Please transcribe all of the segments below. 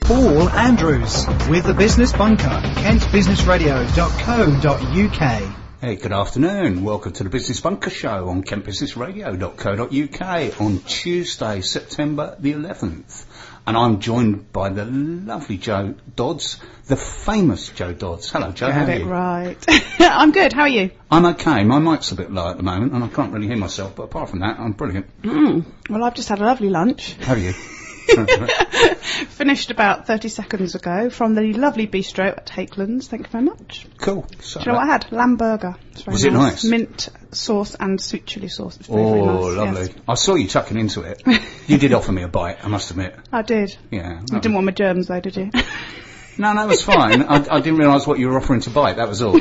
Paul Andrews with the Business Bunker, kentbusinessradio.co.uk. Hey, good afternoon. Welcome to the Business Bunker Show on kentbusinessradio.co.uk on Tuesday, September the 11th. And I'm joined by the lovely Jo Dodds, the famous Jo Dodds. Hello, Jo. How are you? Right. I'm good. How are you? I'm okay. My mic's a bit low at the moment, and I can't really hear myself. But apart from that, I'm brilliant. Well, I've just had a lovely lunch. Have you? Finished about 30 seconds ago from the lovely bistro at Hakelands. Thank you very much. Cool. So, do you know what I had? Lamb burger. Was it nice? Mint sauce and sweet chilli sauce. It's very, very nice. Lovely. Yes. I saw you tucking into it. You did offer me a bite, I must admit. I did. Yeah. You didn't want my germs though, did you? No, that was fine. I didn't realise what you were offering to bite, that was all.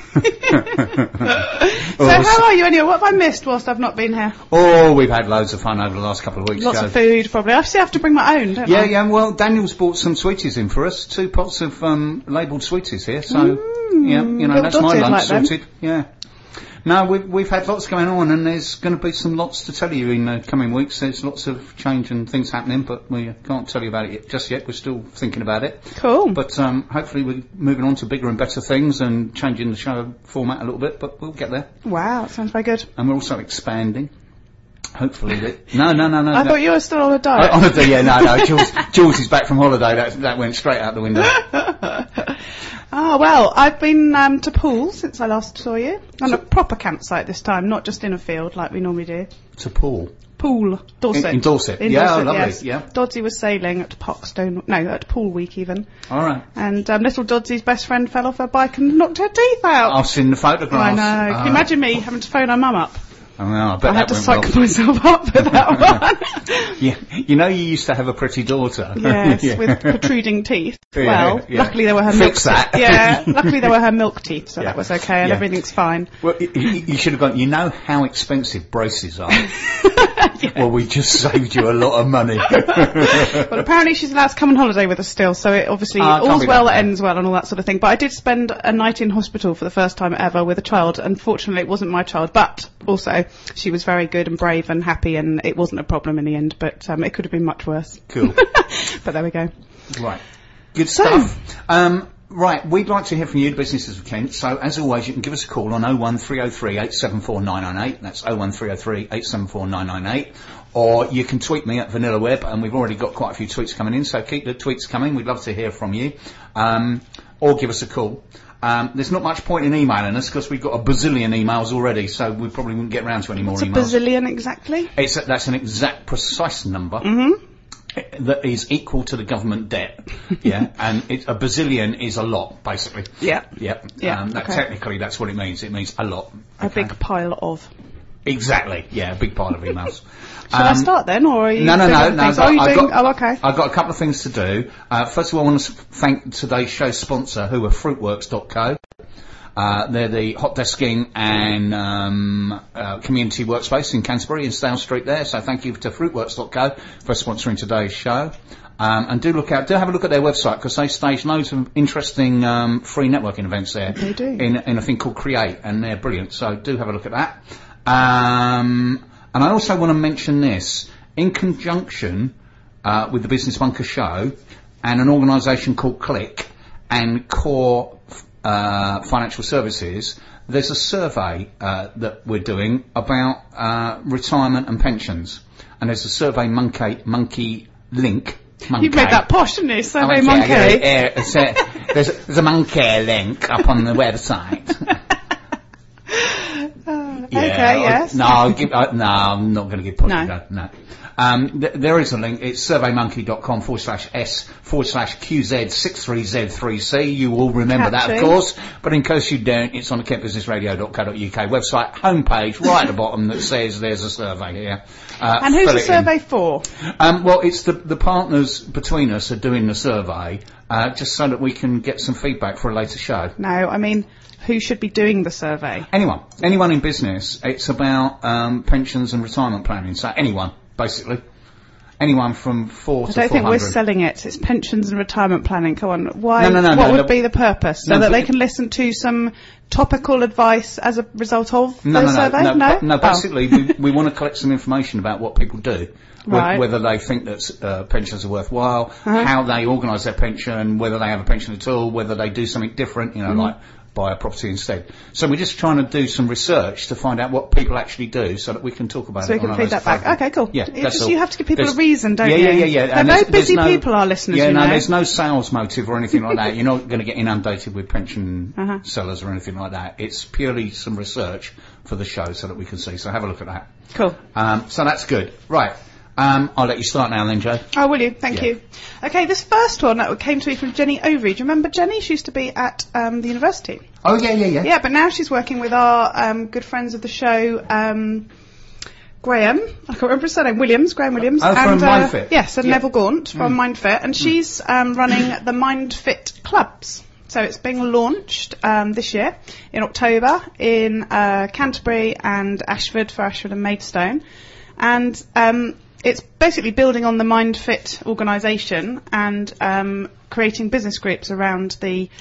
So how are you anyway? What have I missed whilst I've not been here? Oh, we've had loads of fun over the last couple of weeks. Lots of food, probably. I still have to bring my own, don't I? Yeah, well, Daniel's bought some sweeties in for us. 2 pots of labelled sweeties here, so, yeah, you know, that's my lunch sorted. Yeah. No, we've had lots going on, and there's going to be some lots to tell you in the coming weeks. There's lots of change and things happening, but we can't tell you about it just yet. We're still thinking about it. Cool. But hopefully we're moving on to bigger and better things and changing the show format a little bit, but we'll get there. Wow, that sounds very good. And we're also expanding. Hopefully. No. I thought you were still on a diet. On a diet, yeah, no. Jules is back from holiday. That went straight out the window. Oh, well, I've been to Poole since I last saw you. On a proper campsite this time, not just in a field like we normally do. To Poole? Poole, Dorset. In Dorset. In yeah, Dorset, lovely, yes. yeah. Doddsy was sailing at at Poole Week even. All right. And little Doddsy's best friend fell off her bike and knocked her teeth out. I've seen the photographs. I know. Can you imagine me having to phone her mum up? I know, I bet I had to went psych well. myself up for that one. Yeah, you know you used to have a pretty daughter. Yes, yeah. with protruding teeth. Yeah, well, yeah. luckily they were her Fix milk that. teeth. Yeah, luckily they were her milk teeth, so Yeah. that was okay, and Yeah. everything's fine. Well, you should have gone, you know how expensive braces are? Yeah. Well, we just saved you a lot of money. Well, apparently she's allowed to come on holiday with us still, so it obviously all's well that ends well and all that sort of thing. But I did spend a night in hospital for the first time ever with a child. Unfortunately, it wasn't my child, but also she was very good and brave and happy, and it wasn't a problem in the end, but it could have been much worse. Cool. But there we go. Right. Good stuff. Right, we'd like to hear from you, the Businesses of Kent. So, as always, you can give us a call on 01303 874 998. That's 01303 874 998. Or you can tweet me at Vanilla Web, and we've already got quite a few tweets coming in, so keep the tweets coming. We'd love to hear from you. Or give us a call. There's not much point in emailing us because we've got a bazillion emails already, so we probably wouldn't get round to any more What's emails. What's a bazillion exactly? That's an exact, precise number. That is equal to the government debt, yeah, and a bazillion is a lot, basically. Yeah. Yep. Yeah. Technically, that's what it means. It means a lot. A big pile of. Exactly. Yeah, a big pile of emails. Shall I start then, or are you? No. Okay. I've got a couple of things to do. First of all, I want to thank today's show sponsor, who are Fruitworks.co. They're the hot desking and community workspace in Canterbury in Stale Street there. So thank you to Fruitworks.co for sponsoring today's show. And do have a look at their website because they stage loads of interesting free networking events there. They do. In a thing called Create, and they're brilliant. So do have a look at that. And I also want to mention this in conjunction with the Business Bunker show and an organisation called Click and Core Financial Services. There's a survey that we're doing about retirement and pensions, and there's a Survey Monkey link. You've made that posh, didn't you? Survey Monkey. There's a monkey link up on the website. Okay, yes. No, I'm not going to give posh. No. There is a link. It's surveymonkey.com/s/QZ63Z3C. You will remember that, of course. But in case you don't, it's on the kentbusinessradio.co.uk website homepage, right at the bottom, that says there's a survey here. And who's the survey for? Well, it's the partners between us are doing the survey, just so that we can get some feedback for a later show. No, I mean, who should be doing the survey? Anyone in business. It's about pensions and retirement planning. So anyone, basically. anyone from 4 to 400. I don't think we're selling it. It's pensions and retirement planning. Come on. Why? No, what would be the purpose? So that they can listen to some topical advice as a result of the survey? No, basically we want to collect some information about what people do. Right. Whether they think that pensions are worthwhile, how they organise their pension, whether they have a pension at all, whether they do something different, like buy a property instead. So we're just trying to do some research to find out what people actually do so that we can talk about it. So we can feed that back. Okay, cool. Yeah, you have to give people a reason, don't you? Yeah. And very busy people are listeners, Yeah, there's no sales motive or anything like that. You're not going to get inundated with pension sellers or anything like that. It's purely some research for the show so that we can see. So have a look at that. Cool. So that's good. Right. I'll let you start now then, Joe. Oh, will you? Thank you. Okay, this first one that came to me from Jenny Overy. Do you remember Jenny? She used to be at the university. Oh, yeah. Yeah, but now she's working with our good friends of the show, Graham. I can't remember his surname. Graham Williams. Oh, from MindFit. Yes, and Neville Gaunt from MindFit. And she's running the MindFit clubs. So it's being launched this year in October in Canterbury and Ashford for Ashford and Maidstone. And it's basically building on the MindFit organisation and creating business groups around the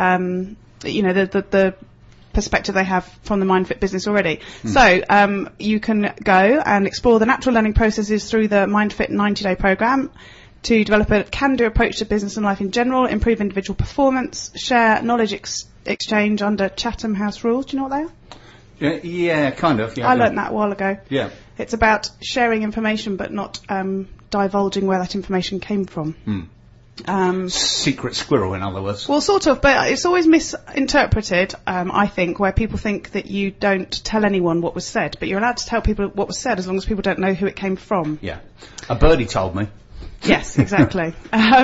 the perspective they have from the MindFit business already. So you can go and explore the natural learning processes through the MindFit 90-day programme to develop a can-do approach to business and life in general, improve individual performance, share knowledge exchange under Chatham House rules. Do you know what they are? Yeah, kind of. Yeah, I learnt that a while ago. Yeah. It's about sharing information but not divulging where that information came from. Secret squirrel, in other words. Well, sort of, but it's always misinterpreted, I think, where people think that you don't tell anyone what was said, but you're allowed to tell people what was said as long as people don't know who it came from. Yeah. A birdie told me. Yes, exactly.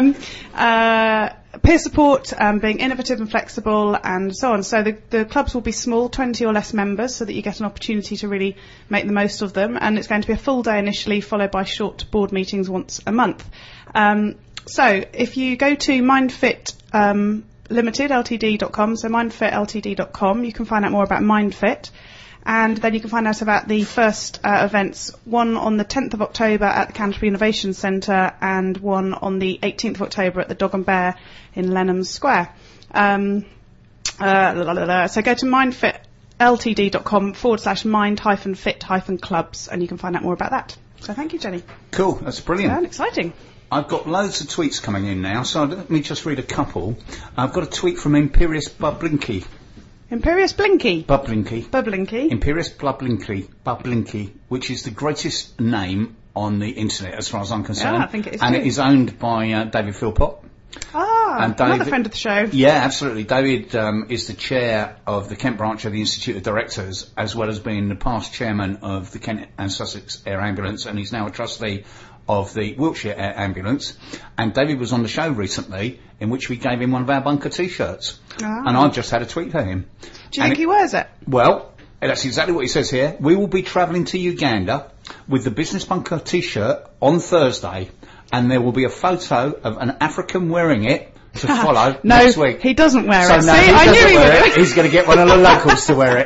Peer support, being innovative and flexible, and so on. So the clubs will be small, 20 or less members, so that you get an opportunity to really make the most of them. And it's going to be a full day initially, followed by short board meetings once a month. So if you go to MindFit Limited, Ltd.com, so mindfitltd.com, you can find out more about MindFit. And then you can find out about the first events, one on the 10th of October at the Canterbury Innovation Centre and one on the 18th of October at the Dog and Bear in Lenham Square. So go to mindfitltd.com/mind-fit-clubs and you can find out more about that. So thank you, Jenny. Cool, that's brilliant. Yeah, exciting. I've got loads of tweets coming in now, so let me just read a couple. I've got a tweet from Imperious Bublinky. Imperious Blinky. Bublinky. Bublinky. Imperious Bublinky, which is the greatest name on the internet as far as I'm concerned. Yeah, I think it is. And too. it is owned by David Philpott. And David, another friend of the show. Yeah, absolutely. David is the chair of the Kent branch of the Institute of Directors, as well as being the past chairman of the Kent and Sussex Air Ambulance, and he's now a trustee of the Wiltshire Air Ambulance. And David was on the show recently, in which we gave him one of our bunker T-shirts. And I've just had a tweet for him. Do you think he wears it? Well, that's exactly what he says here. We will be travelling to Uganda with the Business Bunker T-shirt on Thursday, and there will be a photo of an African wearing it to follow next week. No, he doesn't wear it. No, See, I knew he would. He's going to get one of the locals to wear it.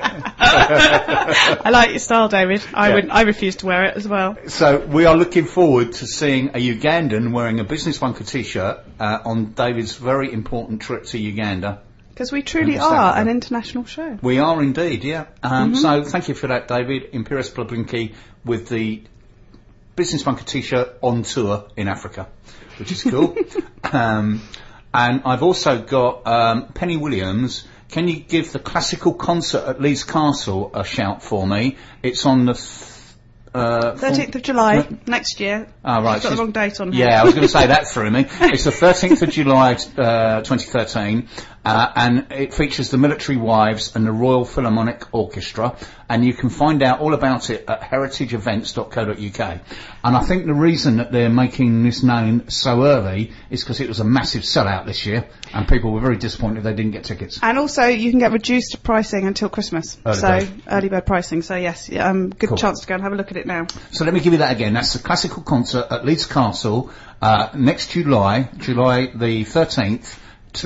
I like your style, David. I refuse to wear it as well. So we are looking forward to seeing a Ugandan wearing a Business Bunker T-shirt on David's very important trip to Uganda. Because we truly are an international show. We are indeed, yeah. So thank you for that, David. Imperious Blinky with the Business Bunker T-shirt on tour in Africa, which is cool. And I've also got Penny Williams. Can you give the classical concert at Leeds Castle a shout for me? It's on the 13th of July next year. Oh, right. She's got the wrong date on here. Yeah, I was going to say that through me. It's the 13th of July 2013, and it features the Military Wives and the Royal Philharmonic Orchestra, and you can find out all about it at heritageevents.co.uk. And I think the reason that they're making this known so early is because it was a massive sellout this year, and people were very disappointed they didn't get tickets. And also, you can get reduced pricing until Christmas. Early bird pricing. So yes, good cool. Chance to go and have a look at it now. So let me give you that again. That's the classical concert at Leeds Castle next July the 13th,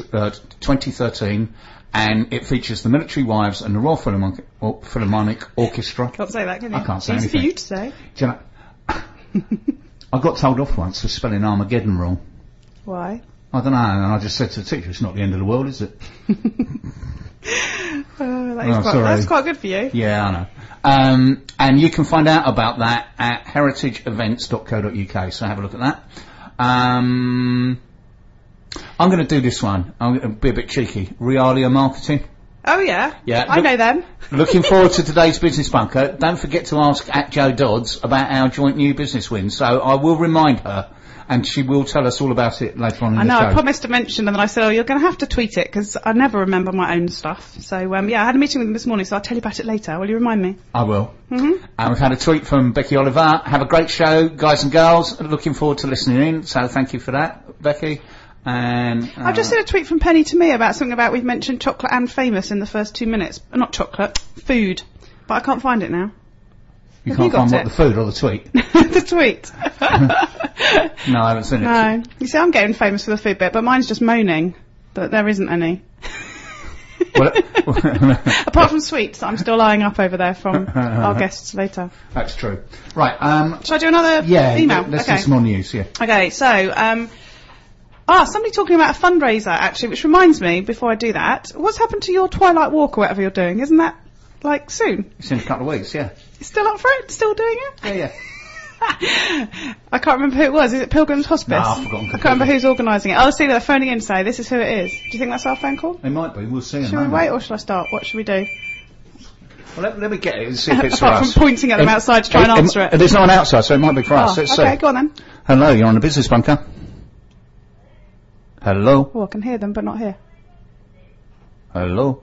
2013, and it features the Military Wives and the Royal Philharmonic Orchestra. Can't say that, can you? I can't say Easy anything. for you to say. Do you know, I got told off once for spelling Armageddon wrong. Why? I don't know, and I just said to the teacher, it's not the end of the world, is it? That's quite good for you. Yeah, I know. And you can find out about that at heritageevents.co.uk, so have a look at that. I'm going to do this one. I'm going to be a bit cheeky. Realia Marketing. Oh, yeah? Yeah. I know them. Looking forward to today's Business Bunker. Don't forget to ask at Jo Dodds about our joint new business win. So I will remind her, and she will tell us all about it later on in the show. I know, I promised to mention, and then I said, you're going to have to tweet it, because I never remember my own stuff. So, I had a meeting with them this morning, so I'll tell you about it later. Will you remind me? I will. Mm-hmm. And we've had a tweet from Becky Oliver. Have a great show, guys and girls. Looking forward to listening in. So thank you for that, Becky. And I've just seen a tweet from Penny to me about something about we've mentioned chocolate and famous in the first 2 minutes. Not chocolate, food. But I can't find it now. You can't find what, the food or the tweet? The tweet. No, I haven't seen it. No. You see, I'm getting famous for the food bit, but mine's just moaning that there isn't any. Apart from sweets, I'm still eyeing up over there from our guests later. That's true. Right. Shall I do another email? Let's do some more news, yeah. Okay, so, somebody talking about a fundraiser, actually, which reminds me, before I do that, what's happened to your Twilight Walk or whatever you're doing? Isn't that, soon? It's in a couple of weeks, yeah. You're still up for it? Still doing it? Yeah. I can't remember who it was. Is it Pilgrim's Hospice? No, I've forgotten. I can't remember who's organising it. I'll see they're phoning in to say, this is who it is. Do you think that's our phone call? It might be. We'll see. Should we wait or should I start? What should we do? Well, let me get it and see if it's for Apart us. from pointing at them outside to try and answer it. There's no one outside, so it might be for us. Let's okay, see. go on then. Hello, you're on the Business Bunker. Hello? Oh, I can hear them, but not here. Hello?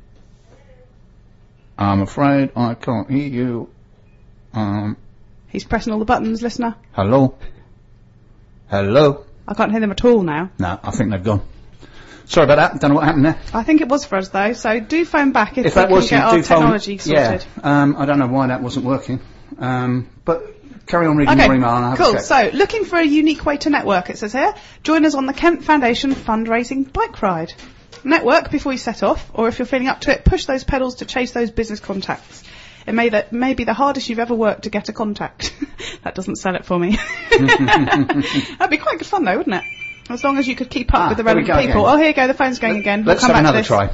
I'm afraid I can't hear you. He's pressing all the buttons, listener. Hello? Hello? I can't hear them at all now. No, I think they've gone. Sorry about that. Don't know what happened there. I think it was for us, though, so do phone back if that we was can get our technology sorted. Yeah, I don't know why that wasn't working. But carry on reading your email and I'll have a check. So, looking for a unique way to network, it says here. Join us on the Kent Foundation fundraising bike ride. Network before you set off, or if you're feeling up to it, push those pedals to chase those business contacts. It may be the hardest you've ever worked to get a contact. That doesn't sell it for me. That'd be quite good fun though, wouldn't it? As long as you could keep up with the relevant people. Again. Oh, here you go, the phone's going again. Let's have another try.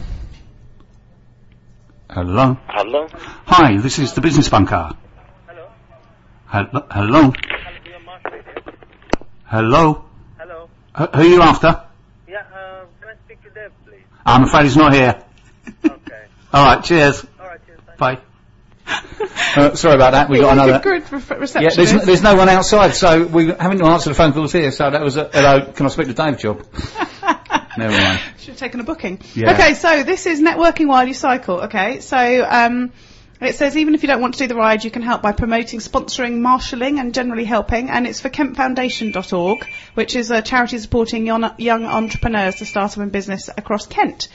Hello? Hello? Hi, this is the Business Bunker. Hello? Hello? Hello? Hello? Who are you after? Yeah, can I speak to Dave, please? I'm afraid he's not here. Okay. Alright, cheers. Alright, cheers. Bye. Sorry about that. We got another. Good reception. Yeah, there's no one outside, so we haven't answered the phone calls here. So that was a hello. Can I speak to Dave job? Never mind. Should have taken a booking. Yeah. Okay, so this is networking while you cycle. Okay, so it says even if you don't want to do the ride, you can help by promoting, sponsoring, marshalling, and generally helping. And it's for KentFoundation.org, which is a charity supporting young entrepreneurs to start up in business across Kent.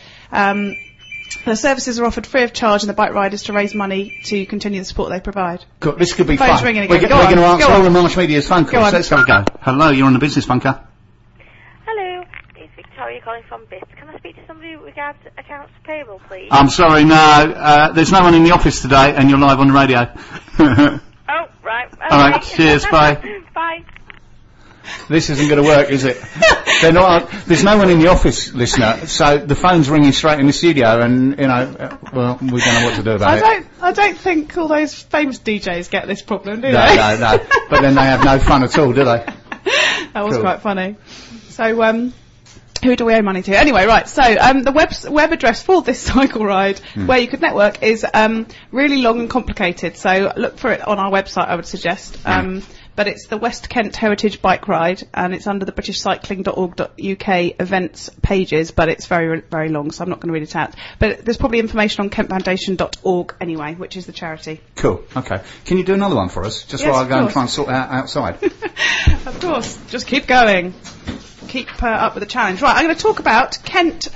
The services are offered free of charge, and the bike ride is to raise money to continue the support they provide. Good. This could be Phone's fun. ringing We're again. going to answer all the Marsh Media's phone calls. Let's have a go. Hello, you're on the Business Bunker. Hello, it's Victoria calling from BIST. Can I speak to somebody with regards to accounts payable, please? I'm sorry, no. There's no one in the office today, and you're live on the radio. Oh, right. Okay. All right, cheers, bye. Bye. This isn't going to work, is it? There's no one in the office, listener, so the phone's ringing straight in the studio, and, we don't know what to do about it. I don't think all those famous DJs get this problem, do they? No. But then they have no fun at all, do they? That was quite funny. So, who do we owe money to? Anyway, right, so the web address for this cycle ride where you could network is really long and complicated, so look for it on our website, I would suggest. But it's the West Kent Heritage Bike Ride, and it's under the BritishCycling.org.uk events pages, but it's very, very long, so I'm not going to read it out. But there's probably information on KentFoundation.org anyway, which is the charity. Cool, okay. Can you do another one for us, just while I go and try and sort out outside? Of course, just keep going. Keep up with the challenge. Right, I'm going to talk about Kent,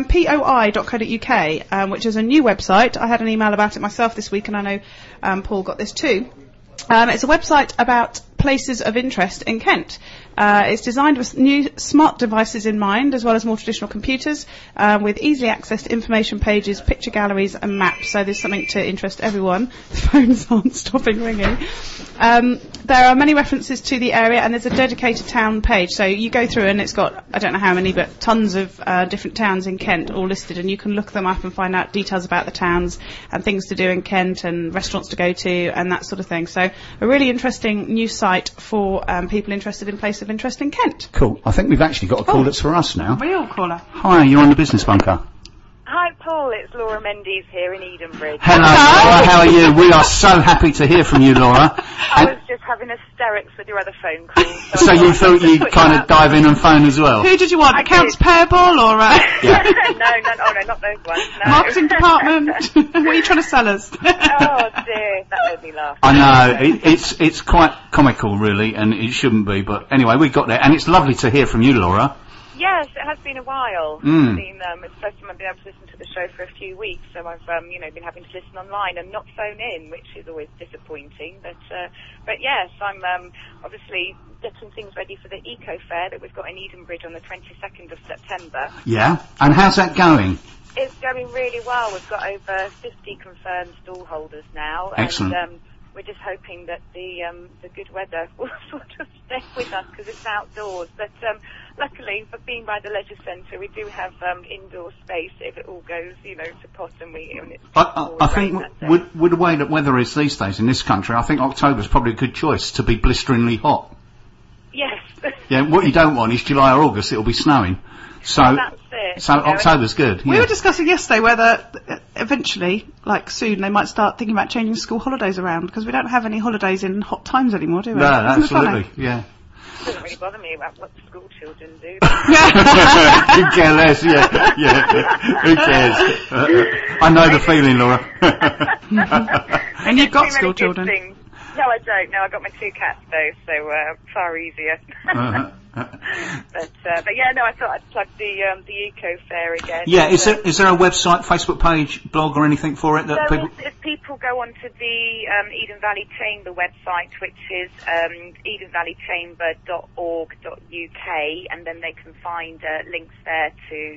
POI.co.uk, which is a new website. I had an email about it myself this week, and I know Paul got this too. It's a website about places of interest in Kent. It's designed with new smart devices in mind, as well as more traditional computers, with easily accessed information pages, picture galleries and maps. So there's something to interest everyone. The phones aren't stopping ringing. There are many references to the area, and there's a dedicated town page. So you go through and it's got, I don't know how many, but tons of different towns in Kent all listed, and you can look them up and find out details about the towns and things to do in Kent and restaurants to go to and that sort of thing. So a really interesting new site for people interested in places of interest in Kent. Cool. I think we've actually got a call that's for us now. Real caller. Hi, you're on the Business Bunker. Hi, Paul. It's Laura Mendes here in Edenbridge. Hello, Laura. How are you? We are so happy to hear from you, Laura. I was just having hysterics with your other phone calls. So you thought you'd kind of dive in and phone as well? Who did you want? Accounts payable or... No, not those ones. No. Marketing department? What are you trying to sell us? Oh, dear. That made me laugh. I know. It's quite comical, really, and it shouldn't be. But anyway, we got there. And it's lovely to hear from you, Laura. Yes, it has been a while. It's the first time I've been able to listen to the show for a few weeks, so I've been having to listen online and not phone in, which is always disappointing. But yes, I'm obviously getting things ready for the Eco Fair that we've got in Edenbridge on the 22nd of September. Yeah, and how's that going? It's going really well. We've got over 50 confirmed stall holders now. Excellent. And we're just hoping that the good weather will sort of stay with us because it's outdoors. But luckily, for being by the leisure centre, we do have indoor space if it all goes, to pot and I think with the way that weather is these days in this country, I think October's probably a good choice to be blisteringly hot. Yes. Yeah, what you don't want is July or August, it'll be snowing. So that's it. So October's good. Yeah. We were discussing yesterday whether eventually, like soon, they might start thinking about changing school holidays around because we don't have any holidays in hot times anymore, do we? No, absolutely. Yeah. It doesn't really bother me about what the school children do. Who care less? Yeah. Who cares? I know the feeling, Laura. And you've got school children. No, I don't. No, I've got my 2 cats though, so far easier. But yeah, no, I thought I'd plug the Eco Fair again. Yeah, is there a website, Facebook page, blog, or anything for it that people? If people go onto the Eden Valley Chamber website, which is edenvalleychamber.org.uk, and then they can find links there to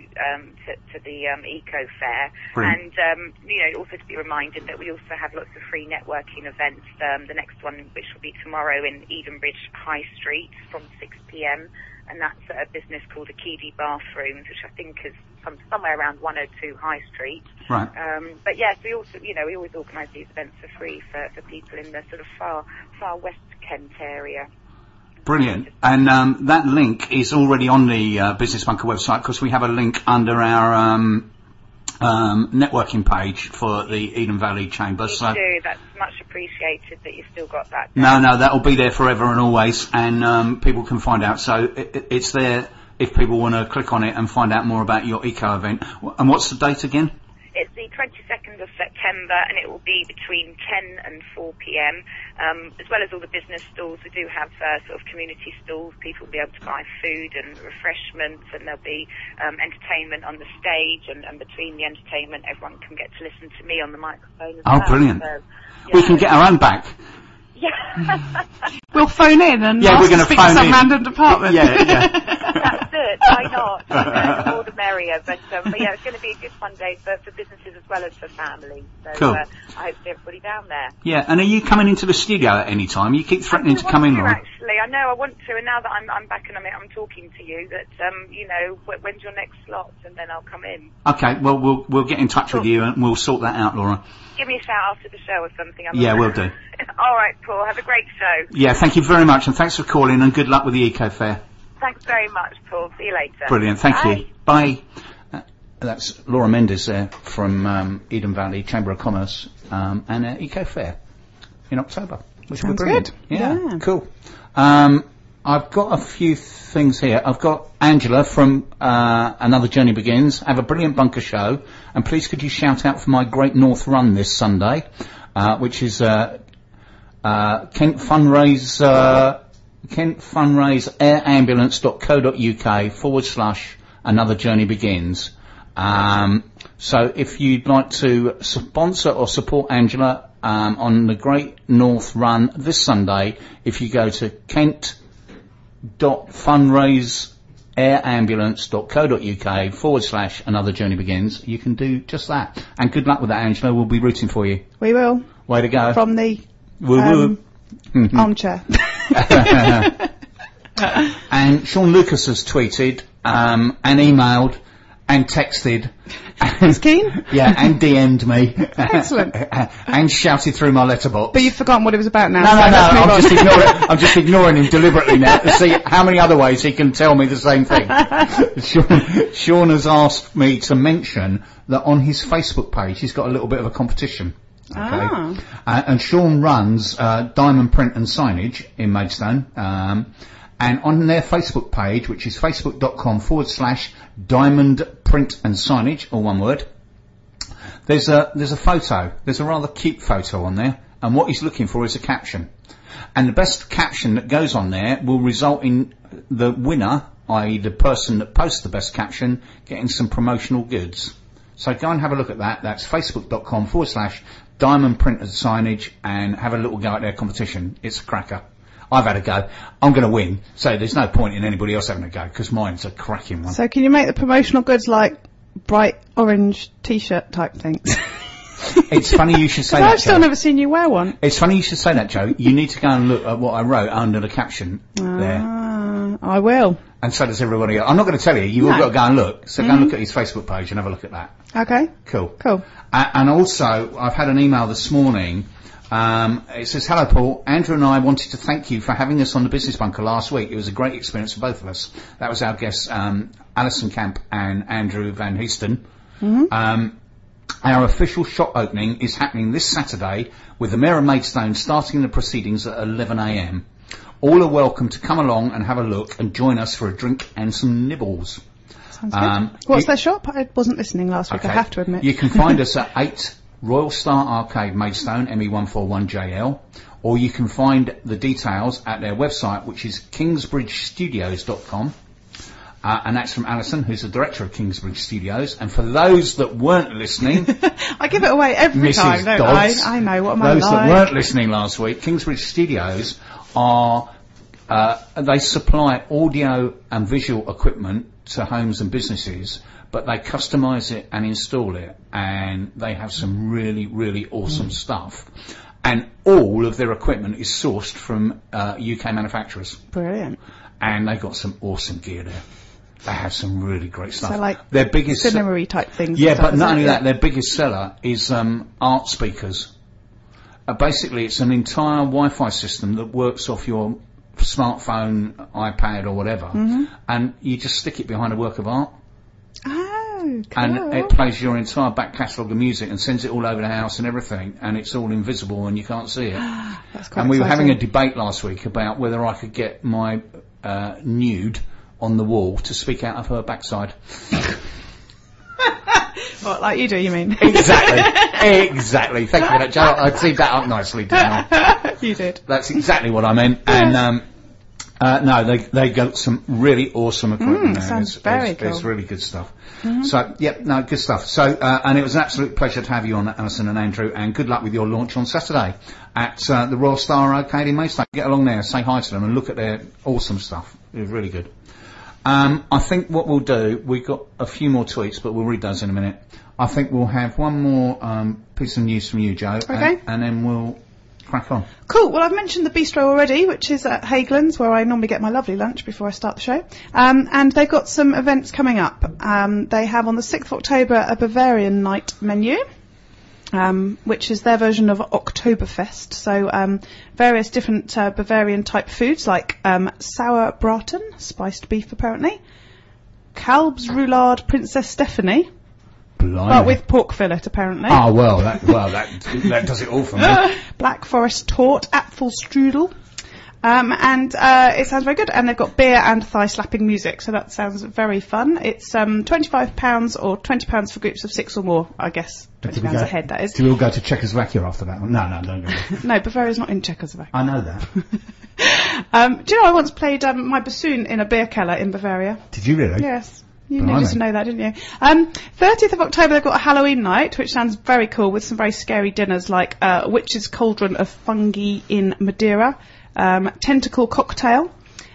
the Eco Fair. Brilliant. And also to be reminded that we also have lots of free networking events. The next one, which will be tomorrow in Edenbridge High Street from 6 p.m. and that's at a business called Akidi Bathrooms, which I think is somewhere around 102 High Street. Right. But yes, we also, we always organise these events for free for people in the sort of far west Kent area. Brilliant. And that link is already on the Business Bunker website because we have a link under our networking page for the Eden Valley Chamber. You do. That's much appreciated that you've still got that. No, that'll be there forever and always, and people can find out. So it's there if people want to click on it and find out more about your eco event. And what's the date again? It's the 22nd of September, and it will be between 10 and 4 p.m. As well as all the business stalls, we do have sort of community stalls. People will be able to buy food and refreshments, and there'll be entertainment on the stage. And between the entertainment, everyone can get to listen to me on the microphone as well. Oh, brilliant. So, we can get our own back. Yeah. We'll phone in and we're going to speak to some random department. Yeah. That's it. Why not? The more the merrier. But yeah, it's going to be a good fun day for businesses as well as for families. So cool. I hope to see everybody down there. Yeah, and are you coming into the studio at any time? You keep threatening to come in, Laura. Actually, I know I want to, and now that I'm back and I'm talking to you, that when's your next slot, and then I'll come in. Okay, well we'll get in touch with you and we'll sort that out, Laura. Give me a shout after the show or something. We'll do. All right, Paul. Have a great show. Yeah, thank you very much, and thanks for calling, and good luck with the Eco Fair. Thanks very much, Paul. See you later. Brilliant. Thank you. Bye. That's Laura Mendes there from Eden Valley Chamber of Commerce and Eco Fair in October, which will be brilliant. Good. Yeah, cool. I've got a few things here. I've got Angela from Another Journey Begins. Have a brilliant bunker show, and please could you shout out for my Great North Run this Sunday, which is Kent Fundraise airambulance.co.uk/Another Journey Begins. So if you'd like to sponsor or support Angela on the Great North Run this Sunday, if you go to www.fundraiseairambulance.co.uk/another journey begins. You can do just that. And good luck with that, Angela. We'll be rooting for you. We will. Way to go. From the armchair. And Sean Lucas has tweeted and emailed and texted. He's keen? Yeah, and DM'd me. Excellent. And shouted through my letterbox. But you've forgotten what it was about now. No, I'm just ignoring him deliberately now to see how many other ways he can tell me the same thing. Sean has asked me to mention that on his Facebook page he's got a little bit of a competition. Okay. And Sean runs Diamond Print and Signage in Maidstone. And on their Facebook page, which is facebook.com/Diamond Print and Signage, all one word, there's a photo. There's a rather cute photo on there. And what he's looking for is a caption. And the best caption that goes on there will result in the winner, i.e. the person that posts the best caption, getting some promotional goods. So go and have a look at that. That's facebook.com/Diamond Print and Signage, and have a little go at their competition. It's a cracker. I've had a go. I'm going to win, so there's no point in anybody else having a go, because mine's a cracking one. So can you make the promotional goods like bright orange T-shirt type things? It's funny you should say that, I've still never seen you wear one. It's funny you should say that, Joe. You need to go and look at what I wrote under the caption there. I will. And so does everybody else. I'm not going to tell you. You've all got to go and look. So go and look at his Facebook page and have a look at that. Okay. Cool. And also, I've had an email this morning. It says, "Hello Paul, Andrew and I wanted to thank you for having us on the Business Bunker last week. It was a great experience for both of us." That was our guests, Alison Camp and Andrew Van Heaston. Our official shop opening is happening this Saturday, with the Mayor of Maidstone starting the proceedings at 11 a.m. All are welcome to come along and have a look and join us for a drink and some nibbles. Sounds good. What's their shop? I wasn't listening last week, I have to admit. You can find us at 8 Royal Star Arcade, Maidstone, ME141JL, or you can find the details at their website, which is kingsbridgestudios.com. And that's from Alison, who's the director of Kingsbridge Studios. And for those that weren't listening... I give it away every time, don't Dodds, I know, what am I like? Those that weren't listening last week, Kingsbridge Studios are... they supply audio and visual equipment to homes and businesses, but they customise it and install it. And they have some really, really awesome stuff. And all of their equipment is sourced from UK manufacturers. Brilliant. And they've got some awesome gear there. They have some really great stuff. So like their biggest cinema-y type things. Yeah, but not only that, their biggest seller is art speakers. Basically, it's an entire Wi-Fi system that works off your smartphone, iPad or whatever, and you just stick it behind a work of art. Oh, cool. And it plays your entire back catalogue of music and sends it all over the house and everything, and it's all invisible and you can't see it. That's quite and we were exciting. having a debate last week about whether I could get my nude on the wall to speak out of her backside. What, like you do, you mean? Exactly. Thank you for that, Joe. I teed that up nicely, didn't I? You did. That's exactly what I meant. And no, they got some really awesome equipment there. Sounds very cool. It's really good stuff. So, good stuff. So, and it was an absolute pleasure to have you on, Alison and Andrew, and good luck with your launch on Saturday at the Royal Star Arcade in Maidstone. Get along there, say hi to them, and look at their awesome stuff. It was really good. I think what we'll do, we've got a few more tweets, but we'll read those in a minute. I think we'll have one more piece of news from you, Joe. Okay. And then we'll crack on. Cool. Well, I've mentioned the bistro already, which is at Hagelands, where I normally get my lovely lunch before I start the show. And they've got some events coming up. They have on the 6th of October a Bavarian night menu, which is their version of Oktoberfest. So various different Bavarian type foods like Sauerbraten, spiced beef apparently, Kalbsroulade Princess Stephanie, Blimey. but with pork fillet apparently. Oh, well, that does it all for me. Black Forest Tort, Apfelstrudel. And it sounds very good. And they've got beer and thigh-slapping music, so that sounds very fun. It's £25 or £20 for groups of 6 or more, I guess. £20 a head, that is. Do we all go to Czechoslovakia after that one? No, don't go there. No, Bavaria's not in Czechoslovakia. I know that. Do you know I once played my bassoon in a beer cellar in Bavaria? Did you really? Yes. You needed to know that, didn't you? 30th of October, they've got a Halloween night, which sounds very cool, with some very scary dinners like Witch's Cauldron of Fungi in Madeira, Tentacle Cocktail,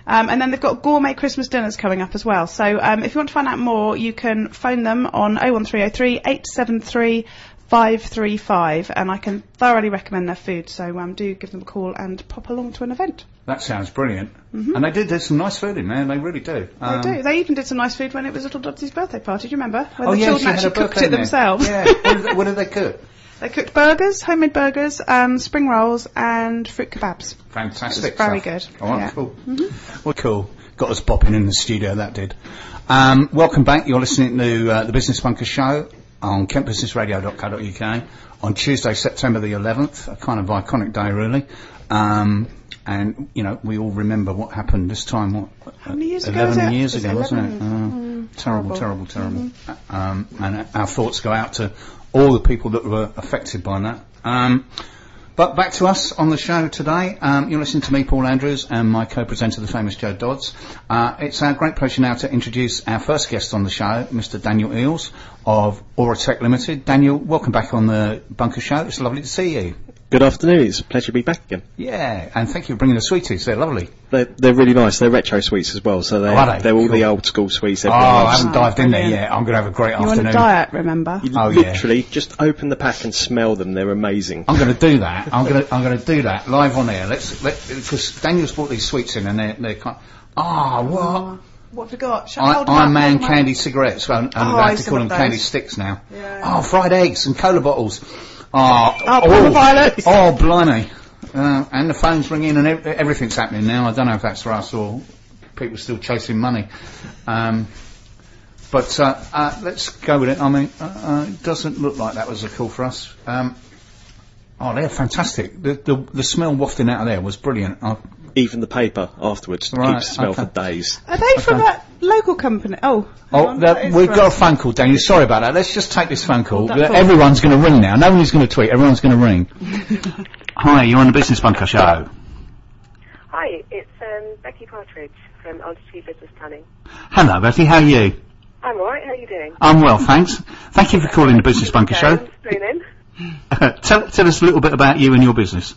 And then they've got gourmet Christmas dinners coming up as well. So if you want to find out more, you can phone them on 01303 873 535, and I can thoroughly recommend their food. So do give them a call and pop along to an event. That sounds brilliant. And they do some nice food in there. They really do. They do. They even did some nice food when it was little Dodsy's birthday party. Do you remember? When the she children had actually a cooked birthday it themselves. Yeah. What did they cook? They cooked burgers, homemade burgers, spring rolls, and fruit kebabs. Fantastic. Very good. All right, cool. Well, cool. Got us bopping in the studio, that did. Welcome back. You're listening to the Business Bunker Show on kentbusinessradio.co.uk on Tuesday, September the 11th, a kind of iconic day, really. And, you know, we all remember what happened this time, how many years ago 11 years ago, wasn't it? Terrible. And our thoughts go out to all the people that were affected by that. But back to us on the show today. You're listening to me, Paul Andrews, and my co-presenter, the famous Joe Dodds. It's our great pleasure now to introduce our first guest on the show, Mr. Daniel Eales of Auratech Limited. Daniel, welcome back on the Bunker Show. It's lovely to see you. Good afternoon. It's a pleasure to be back again. Yeah, and thank you for bringing the sweeties. They're lovely. They're really nice. They're retro sweets as well, so they're all the old school sweets. I haven't dived in there yet. I'm going to have a great afternoon. You're on a diet, remember? Literally, just open the pack and smell them. They're amazing. I'm going to do that. I'm going to do that live on air. Because Daniel's brought these sweets in, and they're kind. What? What have we got? Iron Man candy cigarettes. I'm going to call them candy sticks now. Yeah. Fried eggs and cola bottles. Violets. Oh, blimey. And the phone's ringing and everything's happening now. I don't know if that's for us or people still chasing money. But let's go with it. I mean, it doesn't look like that was a call for us. They're fantastic. The smell wafting out of there was brilliant. Even the paper afterwards keeps the smell for days. Are they from that local company? We've got a phone call, Daniel. Sorry about that. Let's just take this phone call. Everyone's going to ring now. Nobody's going to tweet. Everyone's going to ring. Hi, you're on the Business Bunker Show. Hi, it's Becky Partridge from Altitude Business Planning. Hello, Becky. How are you? I'm all right. How are you doing? I'm well, thanks. Thank you for calling the Business Bunker Show. Tell us a little bit about you and your business.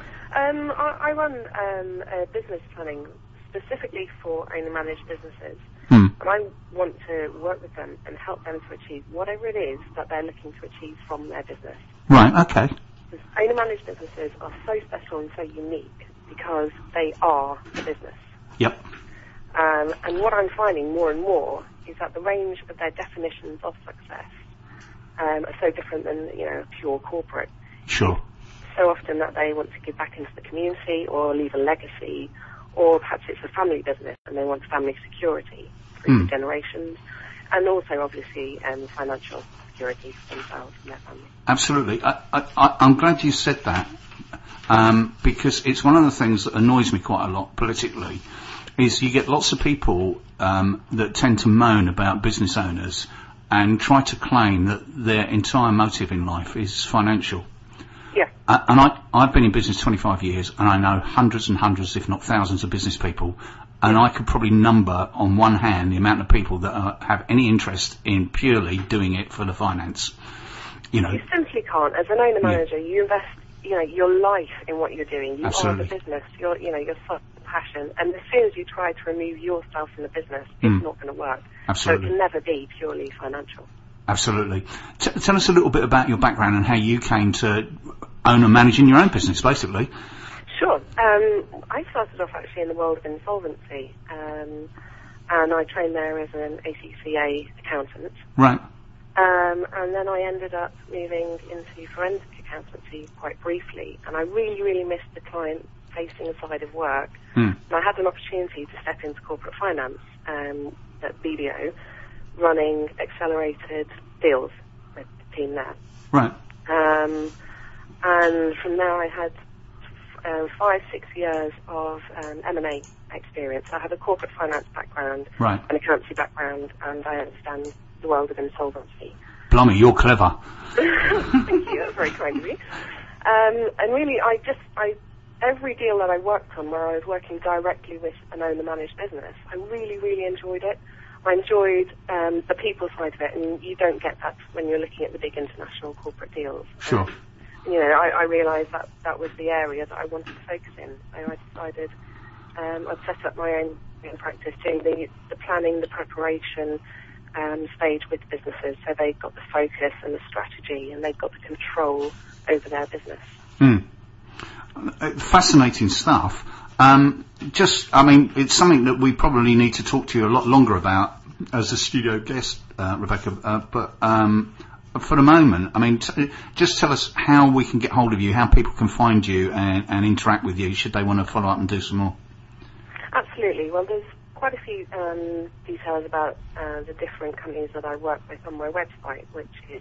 I run a business planning specifically for owner-managed businesses, and I want to work with them and help them to achieve whatever it is that they're looking to achieve from their business. Right, okay. Because owner-managed businesses are so special and so unique because they are the business. Yep. And what I'm finding more and more is that the range of their definitions of success are so different than, pure corporate. Sure. So often that they want to give back into the community or leave a legacy, or perhaps it's a family business and they want family security through generations, and also obviously financial security for themselves and their family. Absolutely. I'm glad you said that, because it's one of the things that annoys me quite a lot politically, is you get lots of people that tend to moan about business owners and try to claim that their entire motive in life is financial. Yeah. And I've been in business 25 years, and I know hundreds and hundreds, if not thousands, of business people, and I could probably number on one hand the amount of people that have any interest in purely doing it for the finance. You simply can't. As an owner manager, you invest, your life in what you're doing. You Absolutely. are the business. You're such passion, and as soon as you try to remove yourself from the business, it's not going to work. Absolutely. So it can never be purely financial. Absolutely. Tell us a little bit about your background and how you came to own and managing your own business, basically. Sure. I started off actually in the world of insolvency, and I trained there as an ACCA accountant. Right. And then I ended up moving into forensic accountancy quite briefly, and I really, really missed the client-facing side of work. And I had an opportunity to step into corporate finance at BDO, running accelerated deals with the team there. Right. And from there I had 5-6 years of M&A experience. I have a corporate finance background, right, an accountancy background, and I understand the world of insolvency. Blimey, you're clever. Thank you, that's very kind of you. And really, every deal that I worked on where I was working directly with an owner-managed business, I really, really enjoyed it. I enjoyed the people side of it, and you don't get that when you're looking at the big international corporate deals. Sure. I realised that was the area that I wanted to focus in. So I decided I've set up my own practice doing the planning, the preparation stage with businesses, so they've got the focus and the strategy, and they've got the control over their business. Fascinating stuff. It's something that we probably need to talk to you a lot longer about as a studio guest, Rebecca, but for the moment, just tell us how we can get hold of you, how people can find you and interact with you, should they want to follow up and do some more. Absolutely. Well, there's quite a few details about the different companies that I work with on my website, which is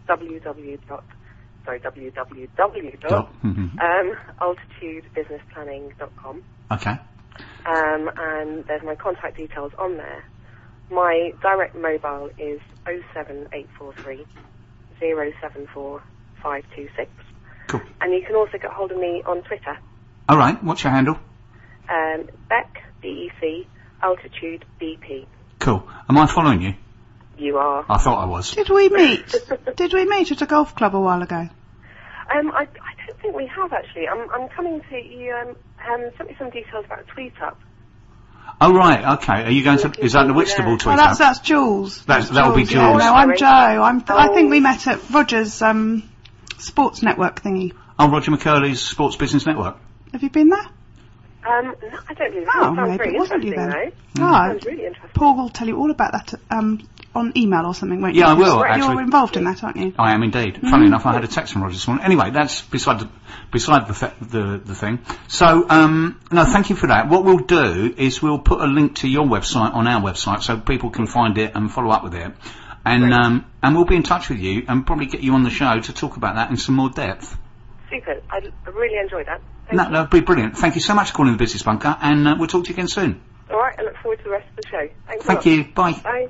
www.altitudebusinessplanning.com. Okay. And there's my contact details on there. My direct mobile is 07843 074 526. Cool. And you can also get hold of me on Twitter. All right. What's your handle? Beck, BEC, Altitude BP. Cool. Am I following you? You are. I thought I was. Did we meet? Did we meet at a golf club a while ago? I don't think we have, actually. I'm coming to you. Sent me some details about a tweet up. Oh, right. Okay. Are you going to? Is that the Whitstable tweet up? That's Jules. That'll be Jules. Yeah, no, I'm Joe. I think we met at Roger's sports network thingy. Oh, Roger McCurley's Sports Business Network. Have you been there? No, I don't believe so. Oh, Sounds maybe very it wasn't you interesting, then. though. Sounds really interesting. Paul will tell you all about that on email or something, won't you? Yeah, I will, actually. You're involved in that, aren't you? I am indeed. Funny enough, I had a text from Roger this morning. Anyway, that's beside the thing. So, no, thank you for that. What we'll do is we'll put a link to your website on our website so people can find it and follow up with it. And we'll be in touch with you and probably get you on the show to talk about that in some more depth. Super. I really enjoyed that. That'll be brilliant. Thank you so much for calling the Business Bunker, and we'll talk to you again soon. All right, I look forward to the rest of the show. Thank you. Bye. Bye.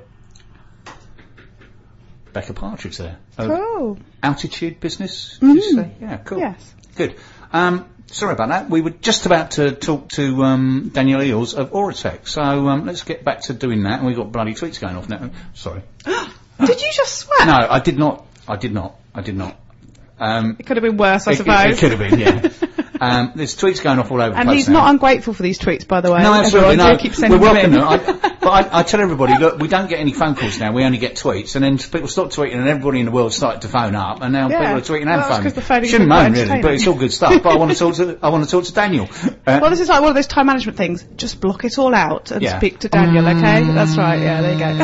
Becca Partridge there. Cool. Altitude Business, did you say? Yeah, cool. Yes. Good. Sorry about that. We were just about to talk to Daniel Eels of Auratech, so let's get back to doing that. And we've got bloody tweets going off now. Sorry. Did you just swear? No, I did not. It could have been worse, I suppose. It could have been, yeah. There's tweets going off all over the place. And he's not ungrateful for these tweets, by the way. No, absolutely Everyone no. keep sending We're welcome them them. But I tell everybody, look, we don't get any phone calls now. We only get tweets, and then people stopped tweeting, and everybody in the world started to phone up, and now people are tweeting and phoning. Shouldn't moan really, but it's all good stuff. But I want to talk to Daniel. Well, this is like one of those time management things. Just block it all out and speak to Daniel, okay? That's right. Yeah, there you go.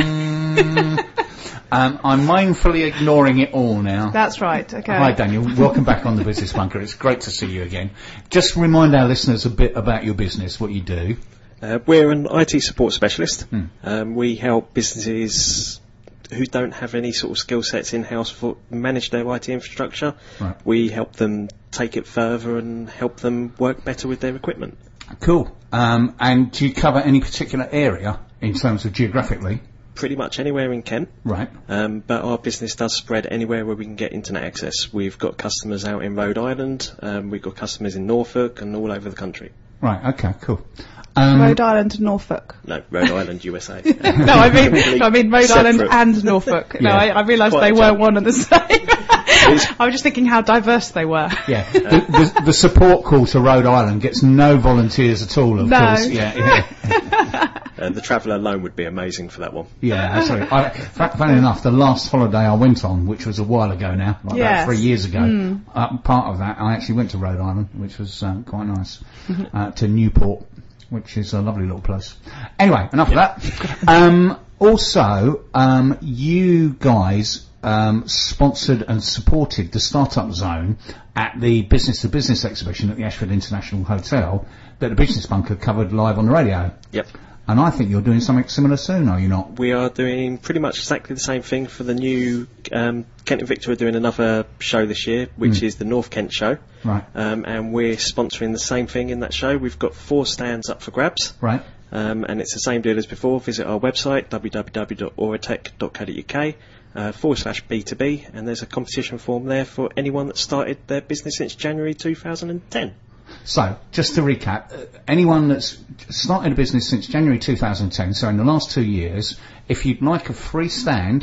I'm mindfully ignoring it all now. That's right, okay. Hi Daniel, welcome back on the Business Bunker. It's great to see you again. Just remind our listeners a bit about your business, what you do. We're an IT support specialist. We help businesses who don't have any sort of skill sets in-house for manage their IT infrastructure. Right. We help them take it further and help them work better with their equipment. Cool. And do you cover any particular area in terms of geographically? Pretty much anywhere in Kent. Right. But our business does spread anywhere where we can get internet access. We've got customers out in Rhode Island, we've got customers in Norfolk and all over the country. Right, okay, cool. Rhode Island and Norfolk. No, Rhode Island, USA. No, I mean Rhode Island and Norfolk. Yeah. No, I realised they were one and the same. I was just thinking how diverse they were. Yeah, the support call to Rhode Island gets no volunteers at all, of course. Yeah. The traveller alone would be amazing for that one. Yeah, absolutely. Funny enough, the last holiday I went on, which was a while ago now, about 3 years ago, part of that, I actually went to Rhode Island, which was quite nice, to Newport, which is a lovely little place. Anyway, enough of that. Also, you guys sponsored and supported the Startup Zone at the Business to Business exhibition at the Ashford International Hotel that the Business Bunker covered live on the radio. Yep. And I think you're doing something similar soon, are you not? We are doing pretty much exactly the same thing for the new Kent and Victor are doing another show this year, which is the North Kent show. Right. And we're sponsoring the same thing in that show. We've got 4 stands up for grabs. Right. And it's the same deal as before. Visit our website, www.auratech.co.uk/B2B, and there's a competition form there for anyone that started their business since January 2010. So, just to recap, anyone that's started a business since January 2010, so in the last 2 years, if you'd like a free stand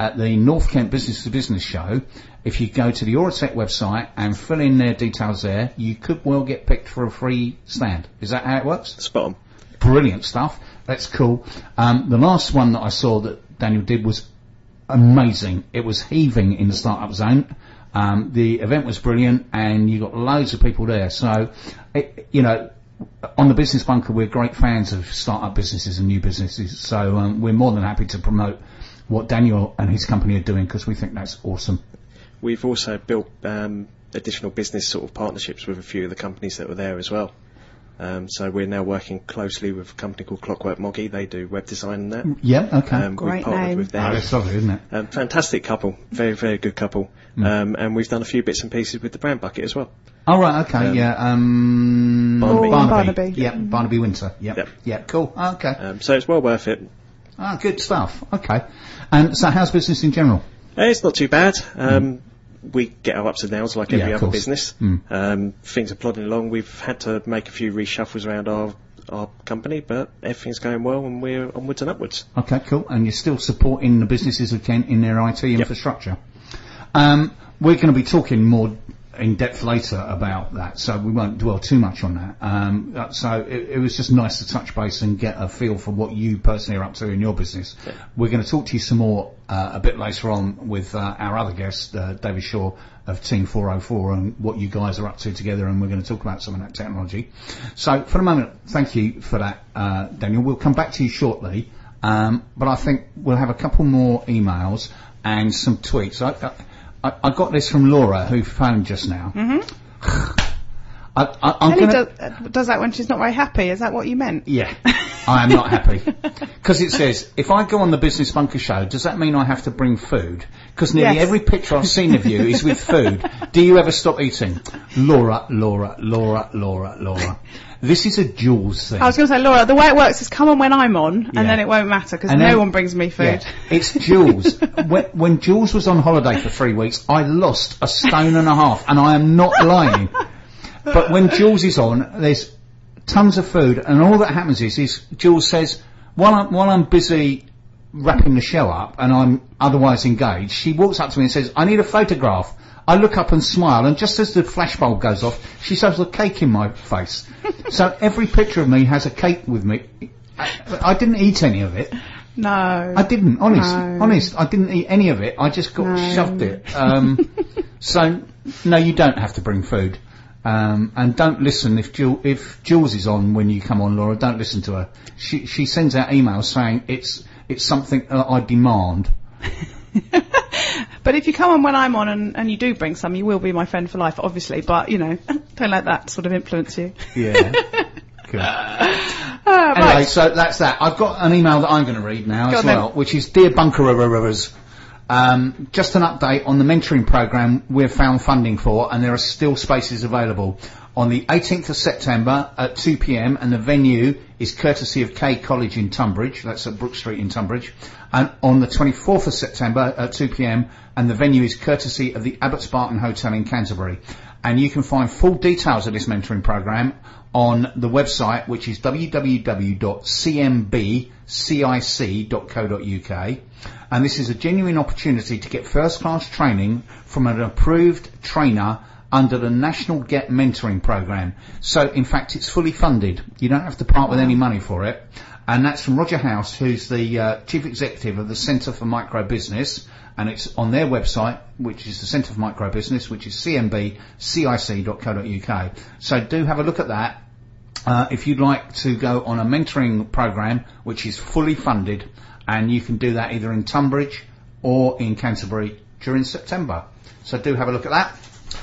at the North Kent Business to Business show, if you go to the Auratech website and fill in their details there, you could well get picked for a free stand. Is that how it works? Spot on. Brilliant stuff. That's cool. The last one that I saw that Daniel did was amazing. It was heaving in the startup zone. The event was brilliant, and you got loads of people there. So, on the Business Bunker, we're great fans of startup businesses and new businesses. So we're more than happy to promote what Daniel and his company are doing, because we think that's awesome. We've also built additional business sort of partnerships with a few of the companies that were there as well. So we're now working closely with a company called Clockwork Moggy. They do web design and that. Yeah, okay. Great partnered name. with them. Oh, that's lovely, isn't it? Fantastic couple. Very, very good couple. And we've done a few bits and pieces with the Brand Bucket as well. Oh, right, okay, Barnaby. Yeah, Barnaby Winter. Yep. Yeah, cool. Okay. So it's well worth it. Good stuff. Okay. And so how's business in general? It's not too bad. We get our ups and downs like every other business. Things are plodding along. We've had to make a few reshuffles around our company, but everything's going well, and we're onwards and upwards. Okay, cool. And you're still supporting the businesses of Kent in their IT infrastructure. We're going to be talking more in depth later about that, so we won't dwell too much on that. So it was just nice to touch base and get a feel for what you personally are up to in your business. Yeah. We're going to talk to you some more a bit later on with our other guest, David Shaw of Team 404, and what you guys are up to together, and we're going to talk about some of that technology. So for the moment, thank you for that, Daniel. We'll come back to you shortly, but I think we'll have a couple more emails and some tweets. I got this from Laura, who phoned just now. Kelly does that when she's not very happy. Is that what you meant? Yeah, I am not happy. Because it says, if I go on the Business Bunker show, does that mean I have to bring food? Because nearly every picture I've seen of you is with food. Do you ever stop eating? Laura. This is a Jules thing. I was going to say, Laura, the way it works is come on when I'm on, and then it won't matter, because no one brings me food. Yeah, it's Jules. when Jules was on holiday for 3 weeks, I lost 1.5 stone, and I am not lying. But when Jules is on, there's tons of food, and all that happens is Jules says, while I'm busy wrapping the show up, and I'm otherwise engaged, she walks up to me and says, I need a photograph. I look up and smile, and just as the flashbulb goes off, she shows a cake in my face. So every picture of me has a cake with me. I didn't eat any of it. No. I didn't, honest. I didn't eat any of it. I just got shoved it. So, no, you don't have to bring food. And don't listen if Jules is on when you come on, Laura, don't listen to her. She sends out emails saying it's something I demand. But if you come on when I'm on and you do bring some, you will be my friend for life, obviously. But, don't let that sort of influence you. Yeah. Good. Anyway, so that's that. I've got an email that I'm going to read now as well, which is Dear Bunkerers. Just an update on the mentoring program we've found funding for, and there are still spaces available. On the 18th of September at 2 p.m, and the venue is courtesy of K College in Tunbridge. That's at Brook Street in Tunbridge. And on the 24th of September at 2 p.m, and the venue is courtesy of the Abbot Spartan Hotel in Canterbury. And you can find full details of this mentoring program on the website, which is www.cmbcic.co.uk. And this is a genuine opportunity to get first-class training from an approved trainer under the National Get Mentoring Programme. So, in fact, it's fully funded. You don't have to part with any money for it. And that's from Roger House, who's the Chief Executive of the Centre for Micro Business. And it's on their website, which is the Centre for Micro Business, which is cmbcic.co.uk. So do have a look at that. If you'd like to go on a mentoring programme, which is fully funded, and you can do that either in Tunbridge or in Canterbury during September. So do have a look at that.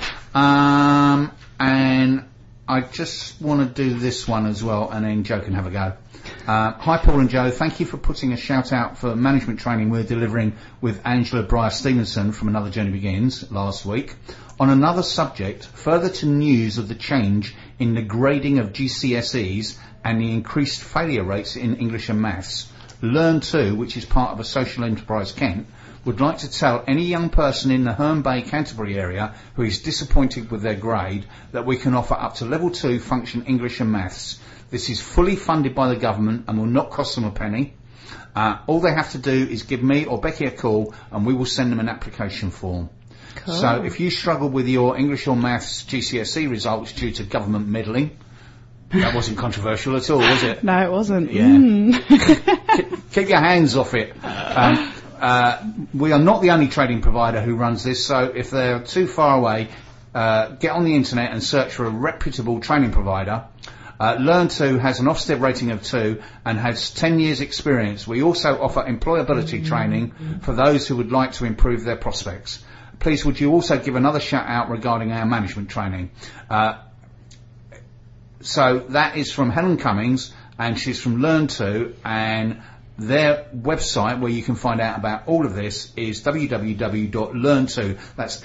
And I just want to do this one as well, and then Joe can have a go. Hi Paul and Joe, thank you for putting a shout out for management training we're delivering with Angela Breyer-Stevenson from Another Journey Begins last week. On another subject, further to news of the change in the grading of GCSEs and the increased failure rates in English and Maths, Learn2, which is part of a social enterprise Kent, would like to tell any young person in the Herne Bay, Canterbury area who is disappointed with their grade that we can offer up to Level 2 function English and Maths. This is fully funded by the government and will not cost them a penny. All they have to do is give me or Becky a call, and we will send them an application form. Cool. So if you struggle with your English or Maths GCSE results due to government meddling, that wasn't controversial at all, was it? No, it wasn't. Yeah. Keep your hands off it. We are not the only trading provider who runs this, so if they're too far away, get on the internet and search for a reputable training provider. Learn2 has an Ofsted rating of 2 and has 10 years experience. We also offer employability training for those who would like to improve their prospects. Please would you also give another shout out regarding our management training. So that is from Helen Cummings, and she's from Learn2, and their website where you can find out about all of this is www.learn2, that's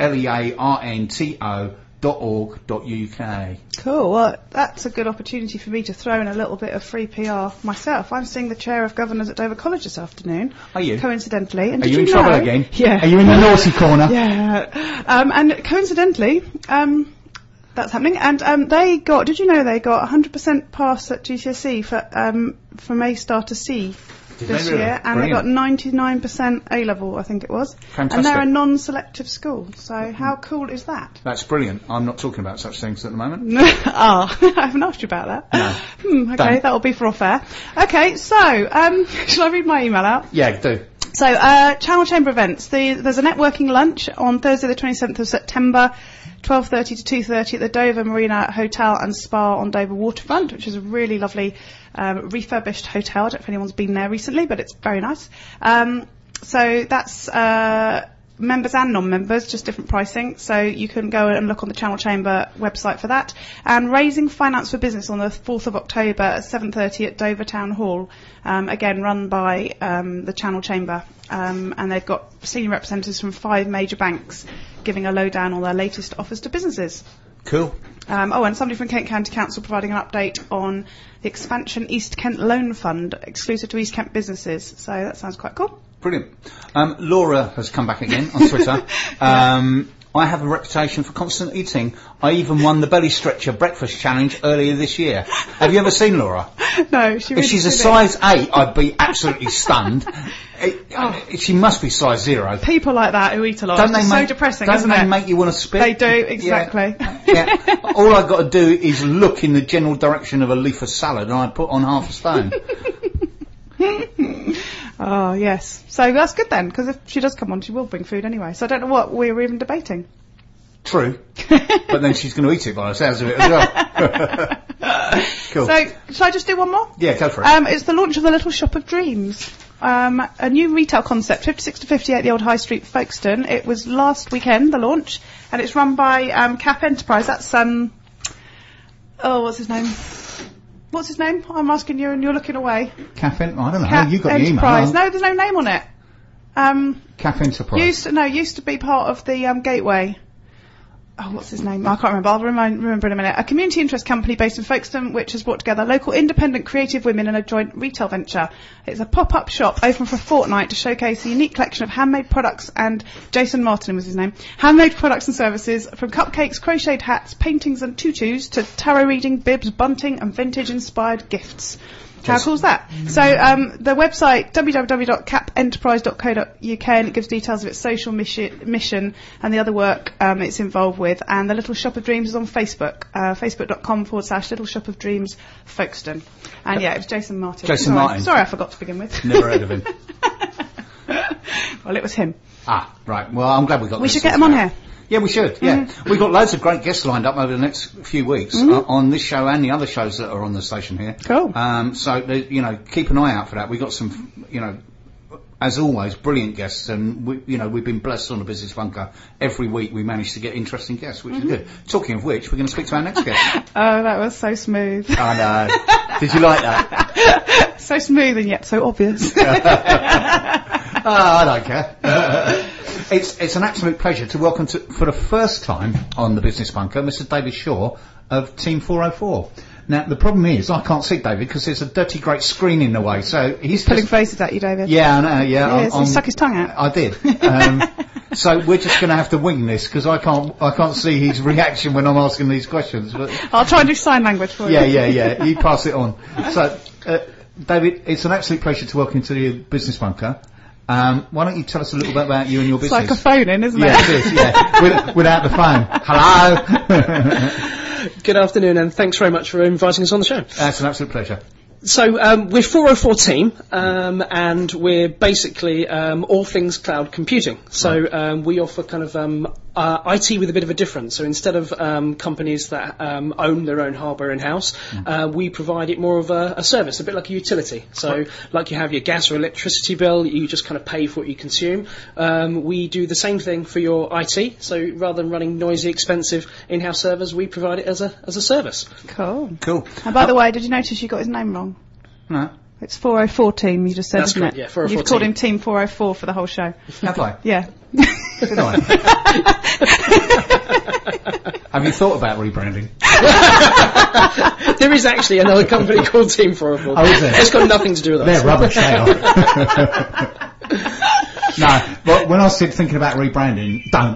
learnto.org.uk. Cool. Well, that's a good opportunity for me to throw in a little bit of free PR myself. I'm seeing the Chair of Governors at Dover College this afternoon. Are you? Coincidentally. And are you in trouble again? Yeah. Are you in the naughty corner? Yeah. And coincidentally, that's happening. And they got, did you know they got 100% pass at GCSE from A star to C this year, and brilliant. They got 99% A level, I think it was. Fantastic. And they're a non-selective school, so how cool is that? That's brilliant. I'm not talking about such things at the moment. I haven't asked you about that. No. Okay, that'll be for off air. Okay, so, shall I read my email out? Yeah, do. So, Channel Chamber events. There's a networking lunch on Thursday the 27th of September, 12:30 to 2:30 at the Dover Marina Hotel and Spa on Dover Waterfront, which is a really lovely refurbished hotel. I don't know if anyone's been there recently, but it's very nice. So that's members and non-members, just different pricing. So you can go and look on the Channel Chamber website for that. And Raising Finance for Business on the 4th of October at 7:30 at Dover Town Hall, again run by the Channel Chamber. And they've got senior representatives from 5 major banks giving a lowdown on their latest offers to businesses. Cool. And somebody from Kent County Council providing an update on the Expansion East Kent Loan Fund, exclusive to East Kent businesses. So that sounds quite cool. Brilliant. Laura has come back again on Twitter. I have a reputation for constant eating. I even won the Belly Stretcher Breakfast Challenge earlier this year. Have you ever seen Laura? No. If she's a size 8, I'd be absolutely stunned. She must be size 0. People like that who eat a lot. It's so depressing, isn't it? Don't they make you want to spit? They do, exactly. Yeah. All I've got to do is look in the general direction of a leaf of salad and I put on half a stone. Oh, yes. So that's good then, because if she does come on, she will bring food anyway. So I don't know what we were even debating. True. But then she's going to eat it by the sounds of it as well. Cool. So, shall I just do one more? Yeah, go for it. It's the launch of the Little Shop of Dreams. A new retail concept, 56 to 58 the Old High Street, Folkestone. It was last weekend, the launch, and it's run by Cap Enterprise. That's, what's his name? What's his name? I'm asking you and you're looking away. Cap I don't know. Cap You got Enterprise. the email. No, there's no name on it. Cap Enterprise. Used to be part of the Gateway. Oh, what's his name? I can't remember. I'll remember in a minute. A community interest company based in Folkestone, which has brought together local independent creative women in a joint retail venture. It's a pop-up shop open for a fortnight to showcase a unique collection of handmade products, and Jason Martin was his name. Handmade products and services, from cupcakes, crocheted hats, paintings and tutus, to tarot reading, bibs, bunting and vintage-inspired gifts. How cool is that? So the website, www.capenterprise.co.uk, and it gives details of its social mission and the other work it's involved with. And the Little Shop of Dreams is on Facebook, facebook.com/Little Shop of Dreams Folkestone. And yeah, it was Jason Martin. Martin. Sorry, I forgot to begin with. Never heard of him. Well, it was him. Ah, right. Well, I'm glad we got We should get him on here. Yeah, we should, yeah. We've got loads of great guests lined up over the next few weeks on this show and the other shows that are on the station here. Cool. So, keep an eye out for that. We've got some, as always, brilliant guests, and we've been blessed on the Business Bunker. Every week we manage to get interesting guests, which is good. Talking of which, we're going to speak to our next guest. Oh, that was so smooth. I know. Did you like that? So smooth and yet so obvious. I don't care. It's an absolute pleasure to welcome for the first time on the Business Bunker, Mr. David Shaw of Team 404. Now, the problem is I can't see David because there's a dirty great screen in the way, so he's putting faces at you, David. Yeah, I know, yeah. He stuck his tongue out. I did. So we're just going to have to wing this because I can't see his reaction when I'm asking these questions. But I'll try and do sign language for you. Yeah. You pass it on. So, David, it's an absolute pleasure to welcome you to the Business Bunker. Why don't you tell us a little bit about you and your business? It's like a phone-in, isn't it? Yeah, it is, yeah. Without the phone. Hello. Good afternoon, and thanks very much for inviting us on the show. That's an absolute pleasure. So we're 404 team, and we're basically all things cloud computing. So we offer kind of IT with a bit of a difference. So instead of companies that own their own hardware in-house, we provide it more of a service, a bit like a utility. So like you have your gas or electricity bill, you just kind of pay for what you consume. We do the same thing for your IT. So rather than running noisy, expensive in-house servers, we provide it as a service. Cool. And by the way, did you notice you got his name wrong? No. It's 404 team, you just said, That's isn't correct, it? yeah, 404 You've called him Team 404 for the whole show. Have I? Yeah. Did I? Have you thought about rebranding? There is actually another company called Team 404. Oh, is there? It's got nothing to do with us. They're rubbish, they are. No, but when I was thinking about rebranding, don't.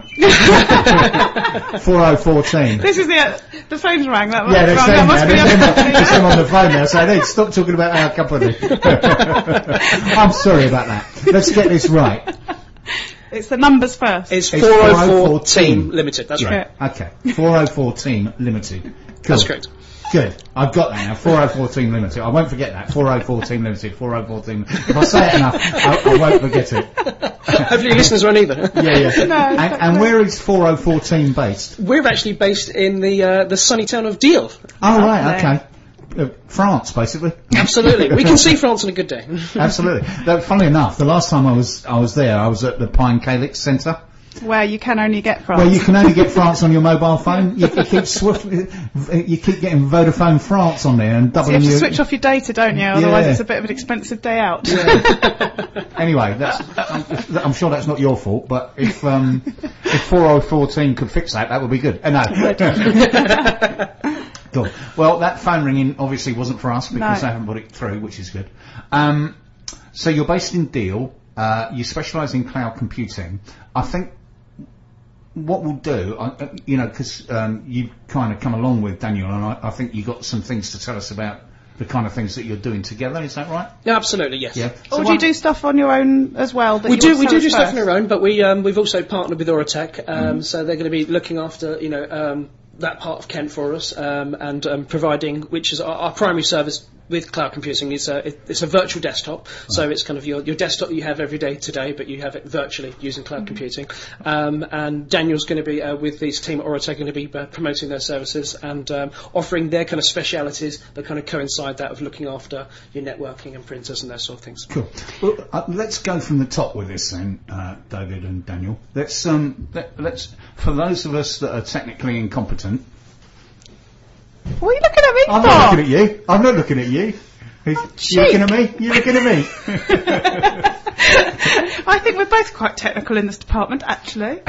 4014. This is the phone's rang. That Yeah, must be there's them on the phone now saying, hey, stop talking about our company. I'm sorry about that. Let's get this right. It's the numbers first. It's 404 Team Limited, that's right. Okay, 404 Team Limited. Cool. That's correct. Good. I've got that now. 404 Team Limited. I won't forget that. 404 Team Limited. 404 Team. If I say it enough, I won't forget it. Hopefully your listeners won't either. Yeah. No, and where is 404 Team based? We're actually based in the sunny town of Deal. Oh, right. Okay. France, basically. Absolutely. We can see France on a good day. Absolutely. Funnily enough, the last time I was there, I was at the Pine Calyx Centre. Where you can only get France. Well, you can only get France on your mobile phone. You keep getting Vodafone France on there and doubling so you have to switch off your data, don't you? Otherwise it's a bit of an expensive day out. Yeah. Anyway, I'm sure that's not your fault, but if 4014 could fix that would be good. No. Cool. Well, that phone ringing obviously wasn't for us because I haven't put it through, which is good. So you're based in Deal. You specialise in cloud computing. I think what we'll do, because you kind of come along with Daniel, and I think you got some things to tell us about the kind of things that you're doing together. Is that right? Yeah, absolutely, yes. Yeah. Or do you do stuff on your own as well? We do stuff on our own, but we've also partnered with Aurotech, so they're going to be looking after that part of Kent for us, and providing, which is our primary service with cloud computing. It's a virtual desktop, so it's kind of your desktop that you have every day today, but you have it virtually using cloud computing. And Daniel's going to be with his team at Aurotech, going to be promoting their services and offering their kind of specialities that kind of coincide that of looking after your networking and printers and those sort of things. Cool. Well, let's go from the top with this then, David and Daniel. Let's for those of us that are technically incompetent. What are you looking at me I'm for? not looking at you. I'm not looking at you. You looking at me? You looking at me? I think we're both quite technical in this department, actually.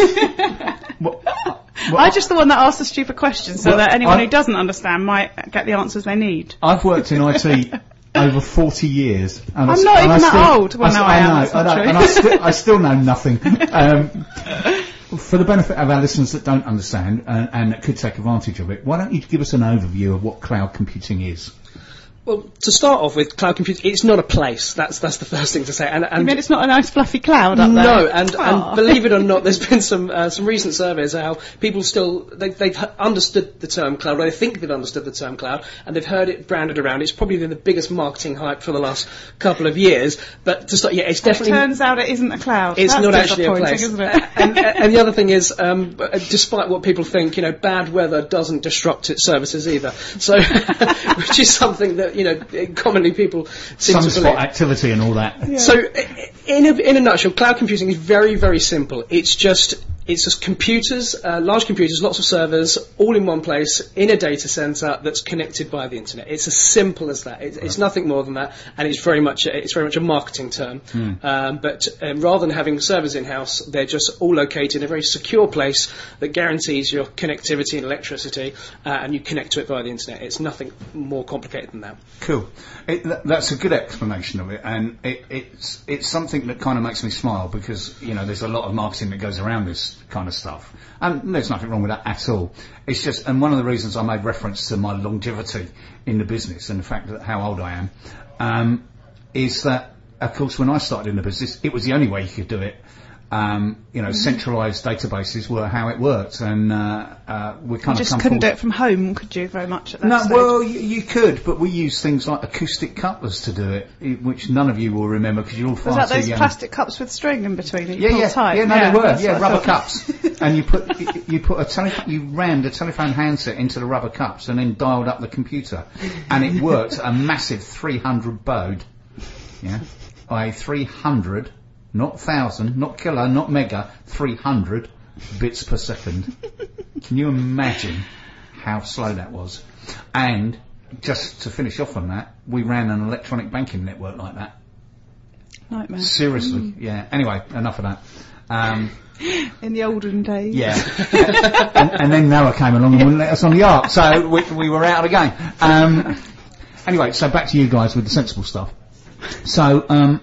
I'm just the one that asks the stupid questions so that anyone who doesn't understand might get the answers they need. I've worked in IT over 40 years. And I'm not even that old. Well, no, I am. And I still know nothing. For the benefit of our listeners that don't understand and that could take advantage of it, why don't you give us an overview of what cloud computing is? Well, to start off with, cloud computing, it's not a place. That's the first thing to say. And you mean it's not a nice fluffy cloud up there? No, and believe it or not, there's been some recent surveys how people they've understood the term cloud, or they think they've understood the term cloud, and they've heard it branded around. It's probably been the biggest marketing hype for the last couple of years. But to start, it's definitely. It turns out it isn't a cloud. It's That's not actually a place, isn't it? and the other thing is, despite what people think, bad weather doesn't disrupt its services either. So, which is something that commonly people seem to believe. Sunspot activity and all that. Yeah. So, in a nutshell, cloud computing is very, very simple. It's just computers, large computers, lots of servers, all in one place, in a data center that's connected by the internet. It's as simple as that. It's nothing more than that, and it's very much a marketing term. But rather than having servers in-house, they're just all located in a very secure place that guarantees your connectivity and electricity, and you connect to it via the internet. It's nothing more complicated than that. Cool. That's a good explanation of it, and it's something that kind of makes me smile because there's a lot of marketing that goes around this kind of stuff, and there's nothing wrong with that at all. It's just, and one of the reasons I made reference to my longevity in the business and the fact that how old I am is that, of course, when I started in the business, it was the only way you could do it. Centralised databases were how it worked, and we kind of couldn't do it from home, could you? Very much at that stage? Well, you could, but we used things like acoustic couplers to do it, which none of you will remember because you're all far too young. Was that those plastic cups with string in between? They were. Yeah, rubber cups, and you rammed a telephone handset into the rubber cups and then dialed up the computer, and it worked a massive 300 baud. Yeah, by 300. Not 1,000, not kilo, not mega, 300 bits per second. Can you imagine how slow that was? And just to finish off on that, we ran an electronic banking network like that. Nightmare. Seriously, yeah. Anyway, enough of that. In the olden days. Yeah. and then Noah came along and wouldn't let us on the ark, so we were out of the game. Anyway, so back to you guys with the sensible stuff. So,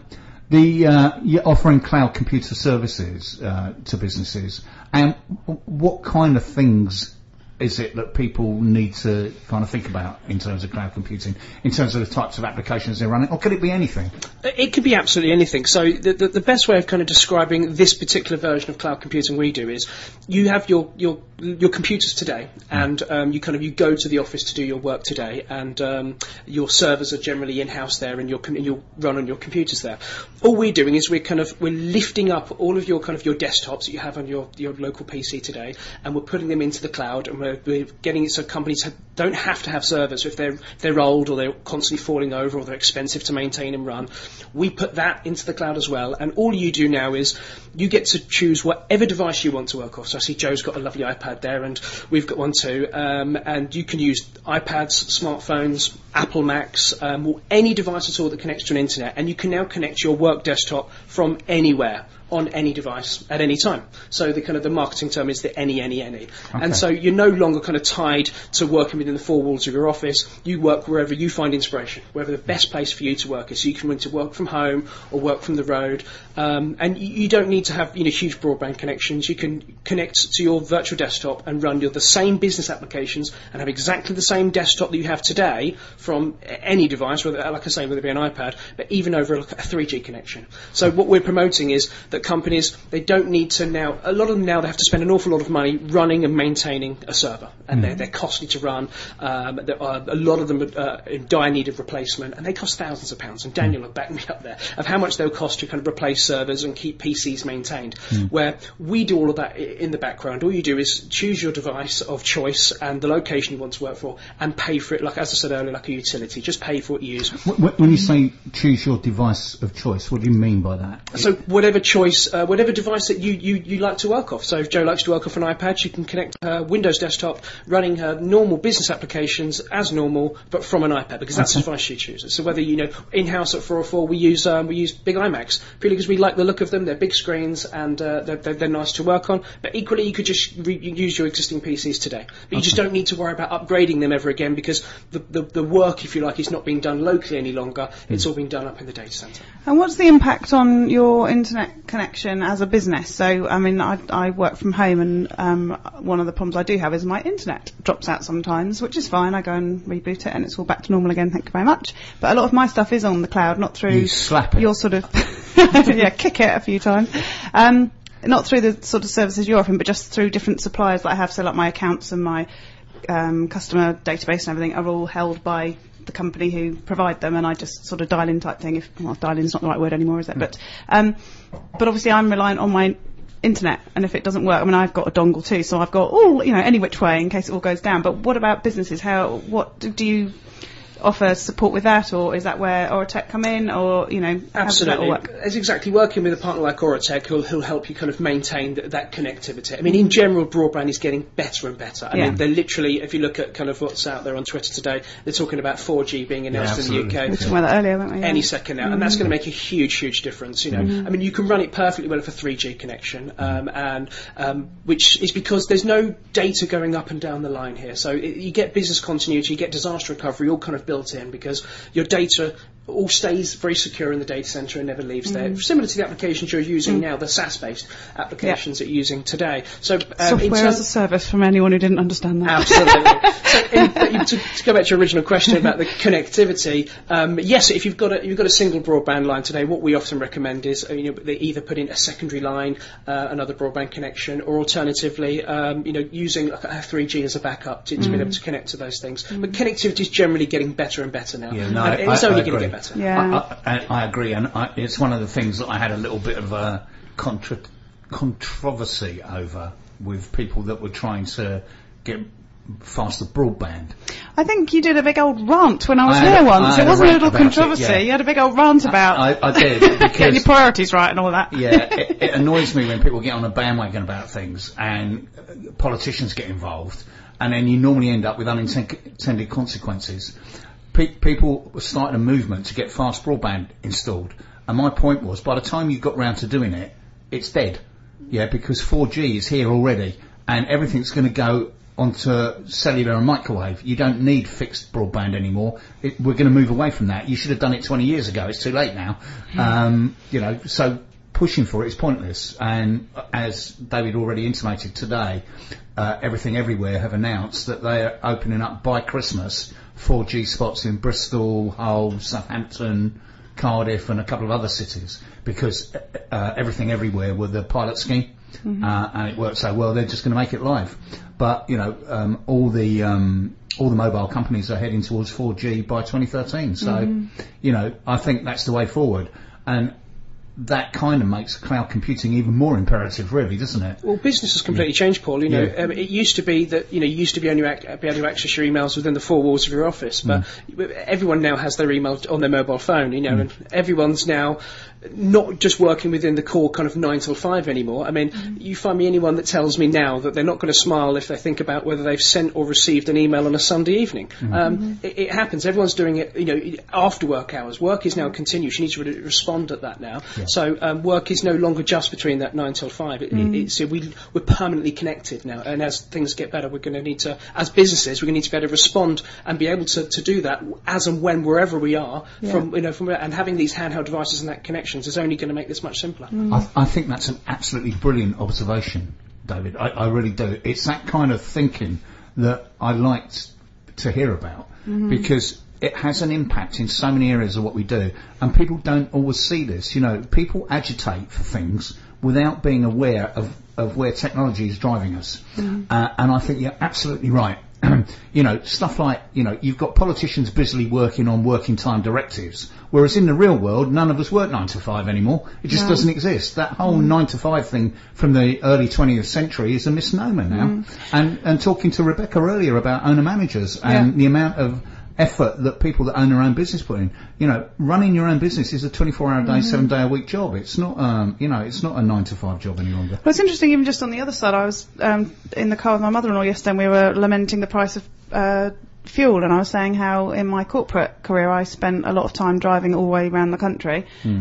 you're offering cloud computer services to businesses, and what kind of things is it that people need to kind of think about in terms of cloud computing, in terms of the types of applications they're running, or could it be anything? It could be absolutely anything. So the best way of kind of describing this particular version of cloud computing we do is you have your computers today, and you go to the office to do your work today, and your servers are generally in-house there, and you'll run on your computers there. All we're doing is we're lifting up all of your your desktops that you have on your local PC today, and we're putting them into the cloud, and we're getting it so companies don't have to have servers if they're old or they're constantly falling over or they're expensive to maintain and run. We put that into the cloud as well, and all you do now is you get to choose whatever device you want to work off. So I see Joe's got a lovely iPad there, and we've got one too, and you can use iPads, smartphones, Apple Macs, or any device at all that connects to an internet, and you can now connect your work desktop from anywhere on any device at any time. So the marketing term is the any. Okay. And so you're no longer tied to working within the four walls of your office. You work wherever you find inspiration, wherever the best place for you to work is. So you can want to work from home or work from the road, and you don't need to have huge broadband connections. You can connect to your virtual desktop and run the same business applications and have exactly the same desktop that you have today from any device, whether it be an iPad, but even over a 3G connection. So what we're promoting is that companies, they don't need to now, a lot of them now, they have to spend an awful lot of money running and maintaining a server, and they're costly to run. There are a lot of them in dire need of replacement, and they cost thousands of pounds, and Daniel will back me up there, of how much they'll cost to replace servers and keep PCs maintained, where we do all of that in the background. All you do is choose your device of choice and the location you want to work for, and pay for it, as I said earlier, like a utility. Just pay for what you use. When you say choose your device of choice, what do you mean by that? So whatever device that you like to work off. So if Joe likes to work off an iPad, she can connect her Windows desktop, running her normal business applications as normal, but from an iPad, because that's the device she chooses. So whether in-house at 404, we use big iMacs purely because we like the look of them. They're big screens and they're nice to work on. But equally, you could just use your existing PCs today. But you just don't need to worry about upgrading them ever again, because the work, if you like, is not being done locally any longer. It's all being done up in the data centre. And what's the impact on your internet connection as a business? So, I work from home, and one of the problems I do have is my internet drops out sometimes, which is fine. I go and reboot it, and it's all back to normal again. Thank you very much. But a lot of my stuff is on the cloud, not through your kick it a few times. Not through the sort of services you're offering, but just through different suppliers that I have. So, like my accounts and my customer database and everything are all held by the company who provide them, and I just sort of dial in type thing. Dial in is not the right word anymore, is it? But obviously I'm reliant on my internet, and if it doesn't work, I've got a dongle too, so I've got all any which way in case it all goes down. But what about businesses? What do you offer support with that, or is that where Aurotech come in, or how absolutely does that all work? It's exactly working with a partner like Aurotech who'll help you maintain that connectivity. In general, broadband is getting better and better. They're literally, if you look at what's out there on Twitter today, they're talking about 4G being announced in the UK. We were talking about that earlier, weren't we? Any second now, and that's going to make a huge difference. You can run it perfectly well with a 3G connection, which is because there's no data going up and down the line here. So you get business continuity, you get disaster recovery, all built in, because your data all stays very secure in the data center and never leaves there. Similar to the applications you're using now, the SaaS-based applications that you're using today. So software as a service, from anyone who didn't understand that. Absolutely. So to go back to your original question about the connectivity, yes, if you've got a single broadband line today, what we often recommend is they either put in a secondary line, another broadband connection, or alternatively, using like a 3G as a backup to be able to connect to those things. But connectivity is generally getting better and better now. Yeah, no, it's only going to get better. Yeah. I agree, and it's one of the things that I had a little bit of a controversy over with people that were trying to get faster broadband. I think you did a big old rant when I was here once. It wasn't a little controversy. You had a big old rant about I did, because getting your priorities right and all that. Yeah, it annoys me when people get on a bandwagon about things and politicians get involved, and then you normally end up with unintended consequences. People were starting a movement to get fast broadband installed, and my point was, by the time you got round to doing it, it's dead. Yeah, because 4G is here already, and everything's going to go onto cellular and microwave. You don't need fixed broadband anymore. We're going to move away from that. You should have done it 20 years ago. It's too late now. So pushing for it is pointless. And as David already intimated today, Everything Everywhere have announced that they are opening up by Christmas 4G spots in Bristol, Hull, Southampton, Cardiff and a couple of other cities, because Everything Everywhere were the pilot scheme. And it worked so well, they're just going to make it live. But all the mobile companies are heading towards 4G by 2013. So I think that's the way forward, and that kind of makes cloud computing even more imperative, really, doesn't it? Well, business has completely changed, Paul. It used to be that you used to be only be able to access your emails within the four walls of your office, but everyone now has their email on their mobile phone. And everyone's now not just working within the core kind of 9 till 5 anymore. I mean, you find me anyone that tells me now that they're not going to smile if they think about whether they've sent or received an email on a Sunday evening. It happens. Everyone's doing it, after work hours. Work is now continuous. You need to respond at that now. Yeah. So work is no longer just between that 9 till 5. We're permanently connected now. And as things get better, we're going to need to, as businesses, we're going to need to be able to respond and be able to do that as and when, wherever we are, and having these handheld devices and that connection is only going to make this much simpler. I think that's an absolutely brilliant observation, David. I really do. It's that kind of thinking that I liked to hear about, because it has an impact in so many areas of what we do, and people don't always see this. People agitate for things without being aware of where technology is driving us. And I think you're absolutely right. Stuff like, you've got politicians busily working on working time directives, whereas in the real world, none of us work 9 to 5 anymore. It just doesn't exist. That whole 9 to 5 thing from the early 20th century is a misnomer now. And talking to Rebecca earlier about owner managers and the amount of effort that people that own their own business put in. Running your own business is a 24-hour day, 7-day-a-week job. It's not, it's not a 9 to 5 job any longer. Well, it's interesting, even just on the other side, I was in the car with my mother-in-law yesterday, and we were lamenting the price of fuel, and I was saying how in my corporate career I spent a lot of time driving all the way around the country,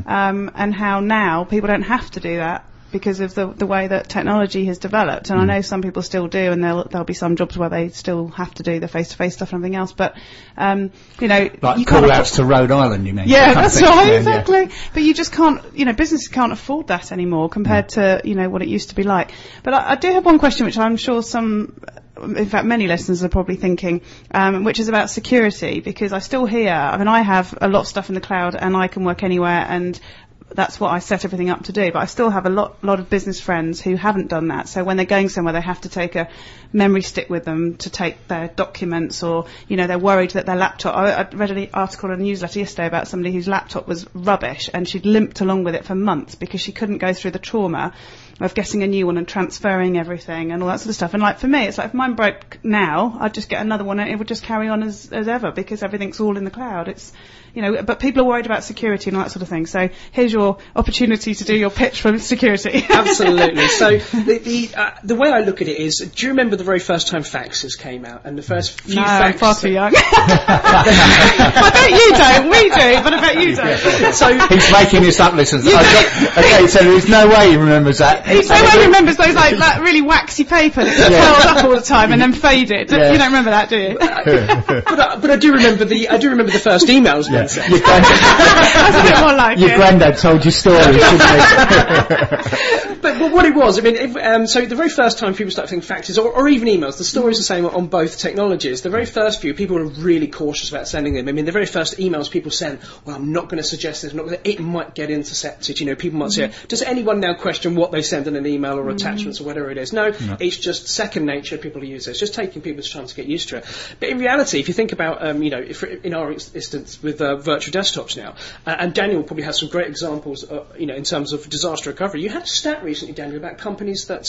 and how now people don't have to do that because of the way that technology has developed. And I know some people still do, and there'll be some jobs where they still have to do the face-to-face stuff and everything else. But like call-outs to Rhode Island, you mean? Yeah, that's right, exactly. Yeah. But you just can't, businesses can't afford that anymore compared to what it used to be like. But I do have one question, which I'm sure in fact many listeners are probably thinking, which is about security, because I still hear, I have a lot of stuff in the cloud and I can work anywhere, and that's what I set everything up to do, but I still have a lot of business friends who haven't done that. So when they're going somewhere, they have to take a memory stick with them to take their documents, or they're worried that their laptop. I read an article in a newsletter yesterday about somebody whose laptop was rubbish, and she'd limped along with it for months because she couldn't go through the trauma of getting a new one and transferring everything and all that sort of stuff. And for me, it's like if mine broke now, I'd just get another one and it would just carry on as ever, because everything's all in the cloud. It's but people are worried about security and all that sort of thing. So here's your opportunity to do your pitch for security. Absolutely. So the way I look at it is, do you remember the very first time faxes came out? And the first few faxes... I'm far too young. I bet you don't. We do, but I bet you don't. So he's making this up, listeners. Okay, so there's no way he remembers that. Everyone remembers those like that really waxy paper that's curled up all the time and then faded. You don't remember that, do you? But I do remember the first emails being sent. That's a bit more like your granddad told you stories, didn't he? But what it was, I mean, so the very first time people start thinking faxes or even emails, the story's the same on both technologies. The very first few, people were really cautious about sending them. I mean, the very first emails people send, well, I'm not going to suggest this, it might get intercepted. People might say, does anyone now question what they send in an email or attachments or whatever it is? No, it's just second nature. People use it. It's just taking people's time to get used to it. But in reality, if you think about, if in our instance with virtual desktops now, and Daniel probably has some great examples, in terms of disaster recovery. You had a stat recently, Daniel, about companies that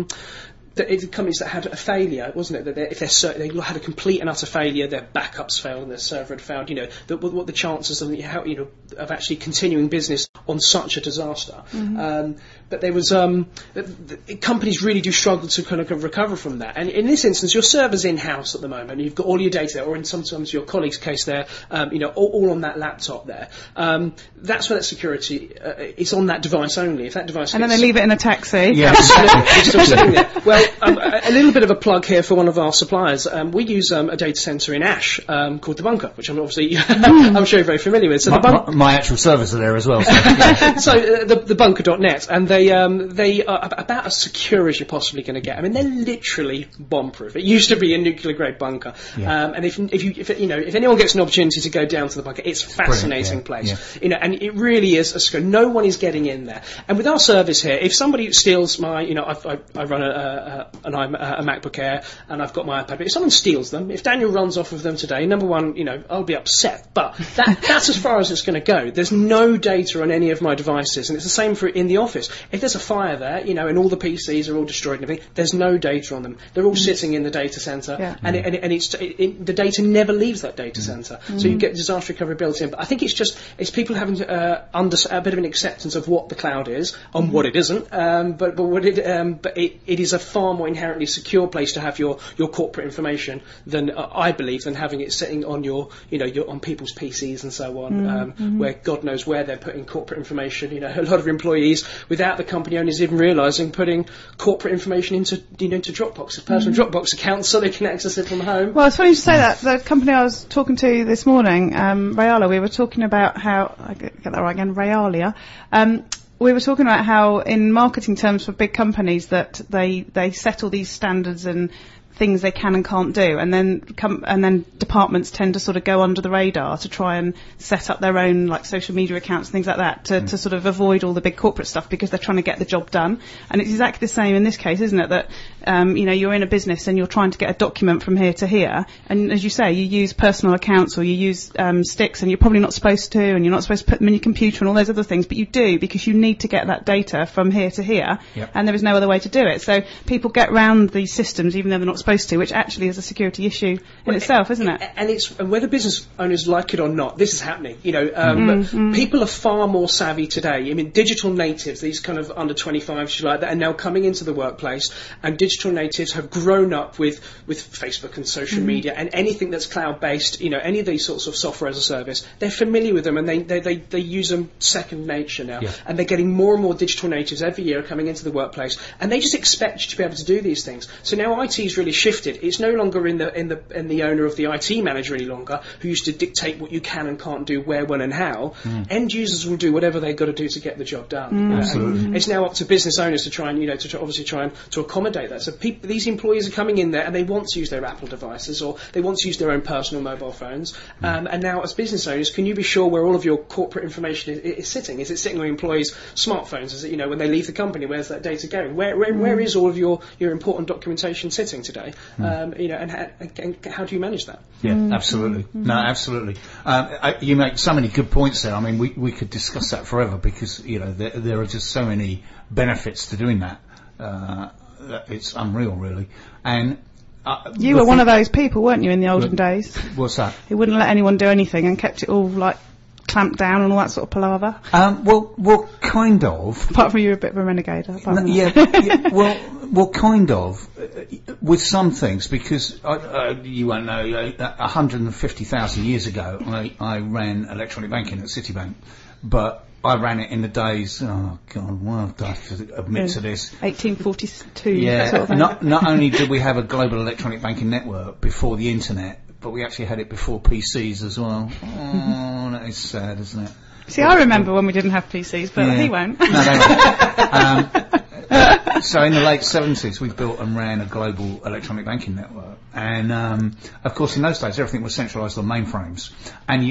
companies that had a failure, wasn't it? That if they had a complete and utter failure, their backups failed and their server had failed. What the chances of of actually continuing business on such a disaster. But there was companies really do struggle to kind of recover from that. And in this instance, your server's in house at the moment. You've got all your data there, or in sometimes your colleague's case, there, all on that laptop there. That's where that security is on that device only. If that device and then they leave it in a taxi. Yeah, it's still sitting there. Well, a little bit of a plug here for one of our suppliers. We use a data center in Ash called The Bunker, which I'm obviously I'm sure you're very familiar with. So my actual servers are there as well. So, so the bunker.net, and they are about as secure as you're possibly going to get. I mean, they're literally bomb-proof. It used to be a nuclear-grade bunker, and if anyone gets an opportunity to go down to the bunker, it's a fascinating place. And it really is a secure. No one is getting in there. And with our service here, if somebody steals my, I run a MacBook Air and I've got my iPad, but if someone steals them, if Daniel runs off of them today, number one, I'll be upset. But that's as far as it's going to go. There's no data on any of my devices, and it's the same for in the office. If there's a fire there, and all the PCs are all destroyed and everything, there's no data on them. They're all sitting in the data center, and the data never leaves that data center. So you get disaster recovery built in. But I think it's people having a bit of an acceptance of what the cloud is and what it isn't. But it is a far more inherently secure place to have your corporate information than I believe than having it sitting on your on people's PCs and so on, where God knows where they're putting corporate information. A lot of employees, without the company owners even realising, putting corporate information into Dropbox, personal Dropbox accounts, so they can access it from home. Well, it's funny you say that. The company I was talking to this morning, Reala, we were talking about how I get that right again, Realia. We were talking about how, in marketing terms for big companies, that they set all these standards and things they can and can't do, and then departments tend to sort of go under the radar to try and set up their own like social media accounts, things like that, to sort of avoid all the big corporate stuff because they're trying to get the job done. And it's exactly the same in this case, isn't it? That you're in a business and you're trying to get a document from here to here, and as you say, you use personal accounts or you use sticks, and you're probably not supposed to, and you're not supposed to put them in your computer and all those other things, but you do because you need to get that data from here to here, and there is no other way to do it. So people get round these systems even though they're not supposed to, which actually is a security issue in itself, isn't it? And whether business owners like it or not, this is happening. People are far more savvy today. I mean, digital natives, these kind of under 25s like that, are now coming into the workplace, and digital natives have grown up with Facebook and social media and anything that's cloud-based. Any of these sorts of software as a service, they're familiar with them, and they use them second nature now. And they're getting more and more digital natives every year coming into the workplace, and they just expect you to be able to do these things. So now IT's really shifted. It's no longer in the owner of the IT manager any longer, who used to dictate what you can and can't do, where, when, and how. End users will do whatever they've got to do to get the job done. Absolutely. It's now up to business owners to try and to accommodate that. So these employees are coming in there and they want to use their Apple devices, or they want to use their own personal mobile phones. And now, as business owners, can you be sure where all of your corporate information is sitting? Is it sitting on employees' smartphones? Is it when they leave the company? Where's that data going? Where is all of your important documentation sitting today? And how do you manage that? Absolutely. No, absolutely. You make so many good points there. I mean, we could discuss that forever because there are just so many benefits to doing that. It's unreal, really. And you were one of those people, weren't you, in the olden days? What's that? Who wouldn't let anyone do anything and kept it all like clamped down and all that sort of palaver. Well, kind of. Apart from you were a bit of a renegade. Well, kind of. With some things, because you won't know, 150,000 years ago, I ran electronic banking at Citibank, but I ran it in the days. Oh God, well, I have to admit to this. 1842. Yeah. Sort of Not only did we have a global electronic banking network before the internet, but we actually had it before PCs as well. Oh, that is sad, isn't it? See, I remember when we didn't have PCs, but he won't. No, they won't. So in the late 70s, we built and ran a global electronic banking network. And, of course, in those days, everything was centralised on mainframes. And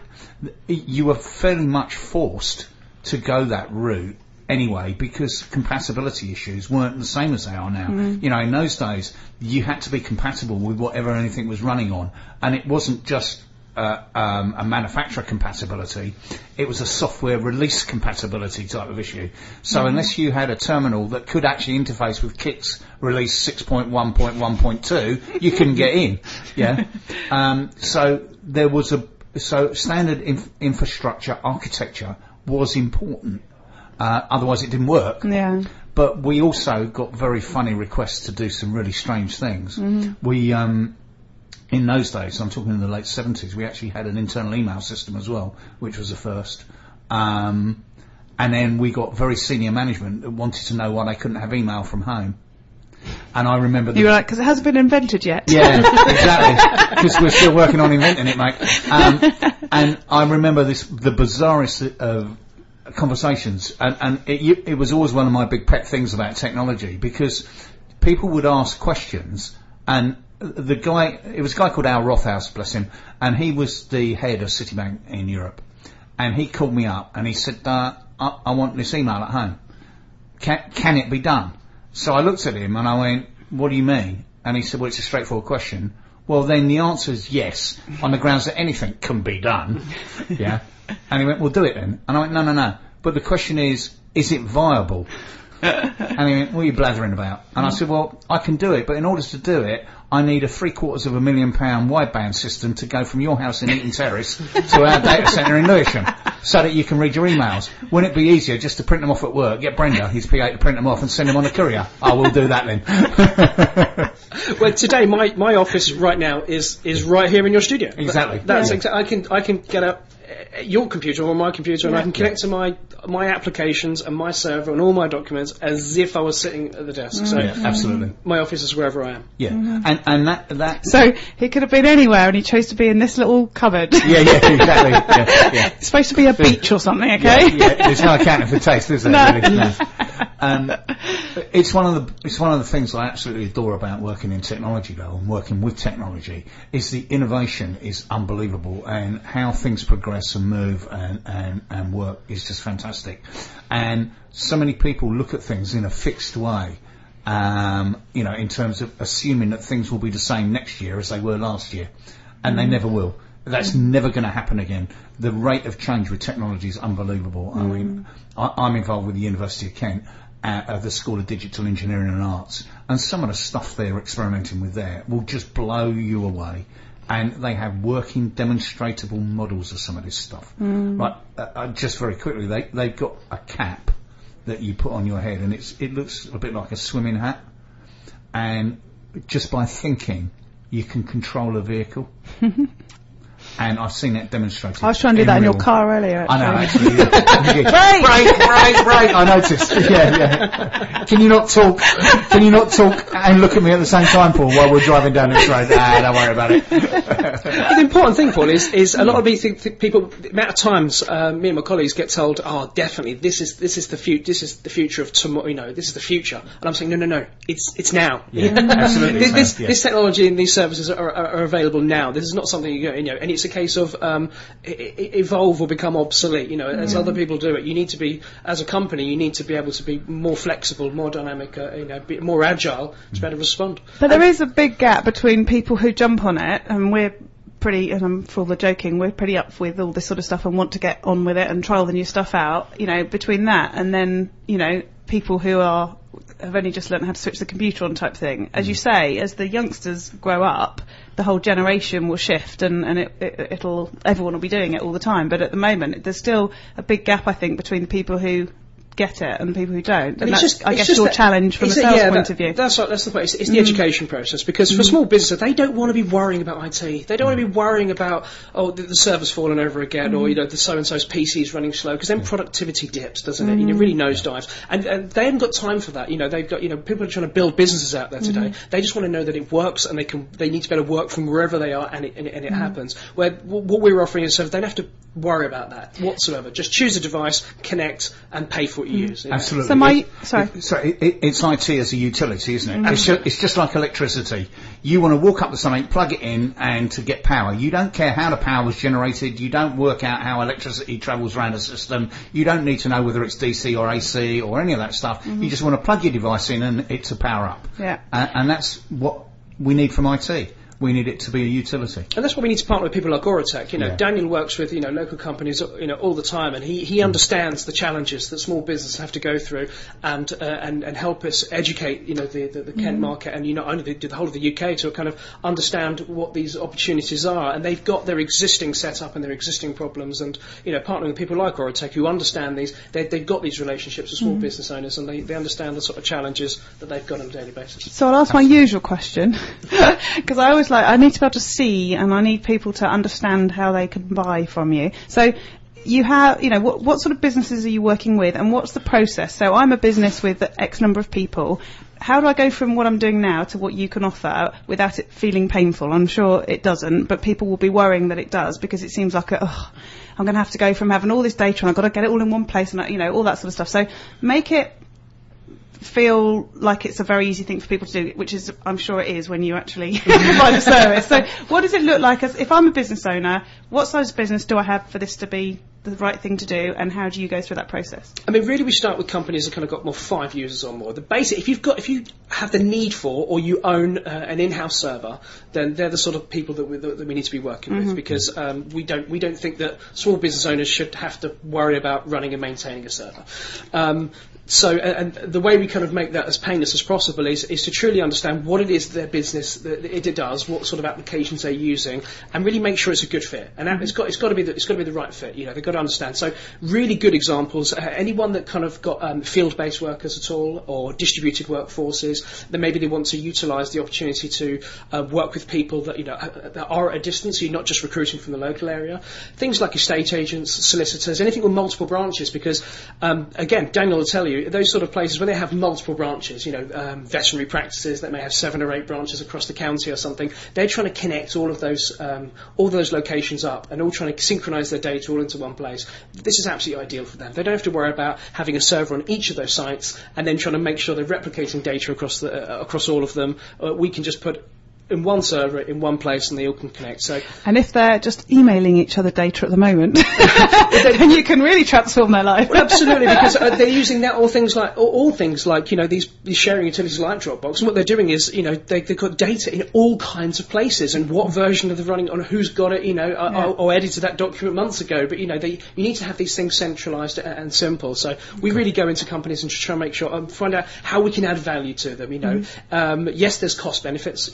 you were fairly much forced to go that route anyway, because compatibility issues weren't the same as they are now. You know, in those days, you had to be compatible with whatever anything was running on. And it wasn't just a manufacturer compatibility, it was a software release compatibility type of issue. So unless you had a terminal that could actually interface with Kit's release 6.1.1.2, you couldn't get in. Yeah. So there was standard infrastructure architecture was important. Otherwise it didn't work. Yeah. But we also got very funny requests to do some really strange things. We in those days, I'm talking in the late 70s, we actually had an internal email system as well, which was a first. And then we got very senior management that wanted to know why they couldn't have email from home. And I remember... You were like, because it hasn't been invented yet. Yeah, exactly. Because we're still working on inventing it, mate. And I remember the bizarrest of conversations. And it was always one of my big pet things about technology, because people would ask questions and... it was a guy called Al Rothaus, bless him, and he was the head of Citibank in Europe. And he called me up and he said, I want this email at home. Can it be done? So I looked at him and I went, what do you mean? And he said, well, it's a straightforward question. Well, then the answer is yes, on the grounds that anything can be done. Yeah. And he went, well, do it then. And I went, no. But the question is it viable? And he went, what are you blathering about? And I said, well, I can do it, but in order to do it, I need a £750,000 wideband system to go from your house in Eaton Terrace to our data centre in Lewisham, so that you can read your emails. Wouldn't it be easier just to print them off at work, get Brenda, his PA, to print them off and send them on a courier? I will do that then. Well, today my office right now is right here in your studio. Exactly. That's I can get up your computer or my computer and I can connect to my applications and my server and all my documents as if I was sitting at the desk. So absolutely. My office is wherever I am. Yeah. And that So he could have been anywhere and he chose to be in this little cupboard. Yeah, exactly. Yeah. It's supposed to be a beach or something, okay? Yeah. There's no accounting for taste, is there? No. Really? No. It's one of the things I absolutely adore about working in technology, though, and working with technology, is the innovation is unbelievable, and how things progress and move and work is just fantastic. And so many people look at things in a fixed way, in terms of assuming that things will be the same next year as they were last year, and they never will. That's never going to happen again. The rate of change with technology is unbelievable. I mean, I'm involved with the University of Kent at the School of Digital Engineering and Arts, and some of the stuff they're experimenting with there will just blow you away. And they have working demonstratable models of some of this stuff. Right, just very quickly, they've got a cap that you put on your head, and it looks a bit like a swimming hat. And just by thinking, you can control a vehicle. And I've seen that demonstrated. I was trying to do that in your car earlier, actually. I know, actually. Brake! Break! I noticed. Yeah. Can you not talk and look at me at the same time, Paul, while we're driving down this road? Don't worry about it. The important thing, Paul, is a lot of these people, the amount of times me and my colleagues get told, oh, definitely, this is the future of tomorrow, this is the future. And I'm saying, no, it's now. Yeah, absolutely. This technology and these services are available now. This is not something and it's a case of evolve or become obsolete. As other people do it, you need to be, as a company, you need to be able to be more flexible, more dynamic, be more agile to be able to respond. But there is a big gap between people who jump on it, and we're pretty, and I'm for the joking, we're pretty up with all this sort of stuff and want to get on with it and try all the new stuff out. Between that and then people who have only just learned how to switch the computer on type thing. As you say, as the youngsters grow up, the whole generation will shift, and everyone will be doing it all the time. But at the moment, there's still a big gap, I think, between the people who get it and the people who don't. And that's, I guess, your challenge from a sales point of view. That's right, that's the point. It's the education process, because for small businesses, they don't want to be worrying about IT. They don't want to be worrying about, the server's fallen over again, or, the so-and-so's PC is running slow, because then productivity dips, doesn't it? It really nosedives. And they haven't got time for that. They've got, people are trying to build businesses out there today. They just want to know that it works, and they need to be able to work from wherever they are, and it happens. Where what we're offering is, so they don't have to worry about that whatsoever. Just choose a device, connect, and pay for what you use. Absolutely. So it's IT as a utility, isn't it? It's just like electricity. You want to walk up to something, plug it in, and to get power. You don't care how the power was generated. You don't work out how electricity travels around a system. You don't need to know whether it's DC or AC or any of that stuff. You just want to plug your device in and it to power up. Yeah. And that's what we need from IT. We need it to be a utility. And that's why we need to partner with people like Orotech. Daniel works with, local companies, all the time, and he understands the challenges that small businesses have to go through, and help us educate, the Kent market, and, not only the whole of the UK, to kind of understand what these opportunities are. And they've got their existing setup and their existing problems, and, partnering with people like Orotech who understand these, they've got these relationships with small business owners, and they understand the sort of challenges that they've got on a daily basis. So I'll ask my usual question, because I always I need to be able to see, and I need people to understand how they can buy from you. So you have, what sort of businesses are you working with, and what's the process? So I'm a business with X number of people. How do I go from what I'm doing now to what you can offer without it feeling painful? I'm sure it doesn't, but people will be worrying that it does, because it seems like I'm going to have to go from having all this data and I've got to get it all in one place, and all that sort of stuff. So make it feel like it's a very easy thing for people to do, which is, I'm sure it is when you actually buy the service. So what does it look like if I'm a business owner? What size business do I have for this to be the right thing to do, and how do you go through that process? I mean, really, we start with companies that kind of got more 5 users or more. The basic, if you have the need for, or you own an in-house server, then they're the sort of people that we need to be working with, because we don't think that small business owners should have to worry about running and maintaining a server. So, and the way we kind of make that as painless as possible is to truly understand what it is their business that it does, what sort of applications they're using, and really make sure it's a good fit. And it's got to be the right fit. They've got to understand. So, really good examples. Anyone that kind of got field-based workers at all, or distributed workforces, then maybe they want to utilise the opportunity to work with people that that are at a distance. So you're not just recruiting from the local area. Things like estate agents, solicitors, anything with multiple branches, because again, Daniel will tell you, those sort of places where they have multiple branches, veterinary practices that may have 7 or 8 branches across the county or something, they're trying to connect all of those locations up, and all trying to synchronise their data all into one place. This is absolutely ideal for them. They don't have to worry about having a server on each of those sites and then trying to make sure they're replicating data across all of them. We can just put in one server, in one place, and they all can connect. So, and if they're just emailing each other data at the moment, then you can really transform their life. Well, absolutely, because they're using that, all things like these sharing utilities like Dropbox. And what they're doing is, they've got data in all kinds of places, and what version are they running on, who's got it, or edited that document months ago. But you need to have these things centralised and simple. So we really go into companies and try to make sure, find out how we can add value to them. Yes, there's cost benefits,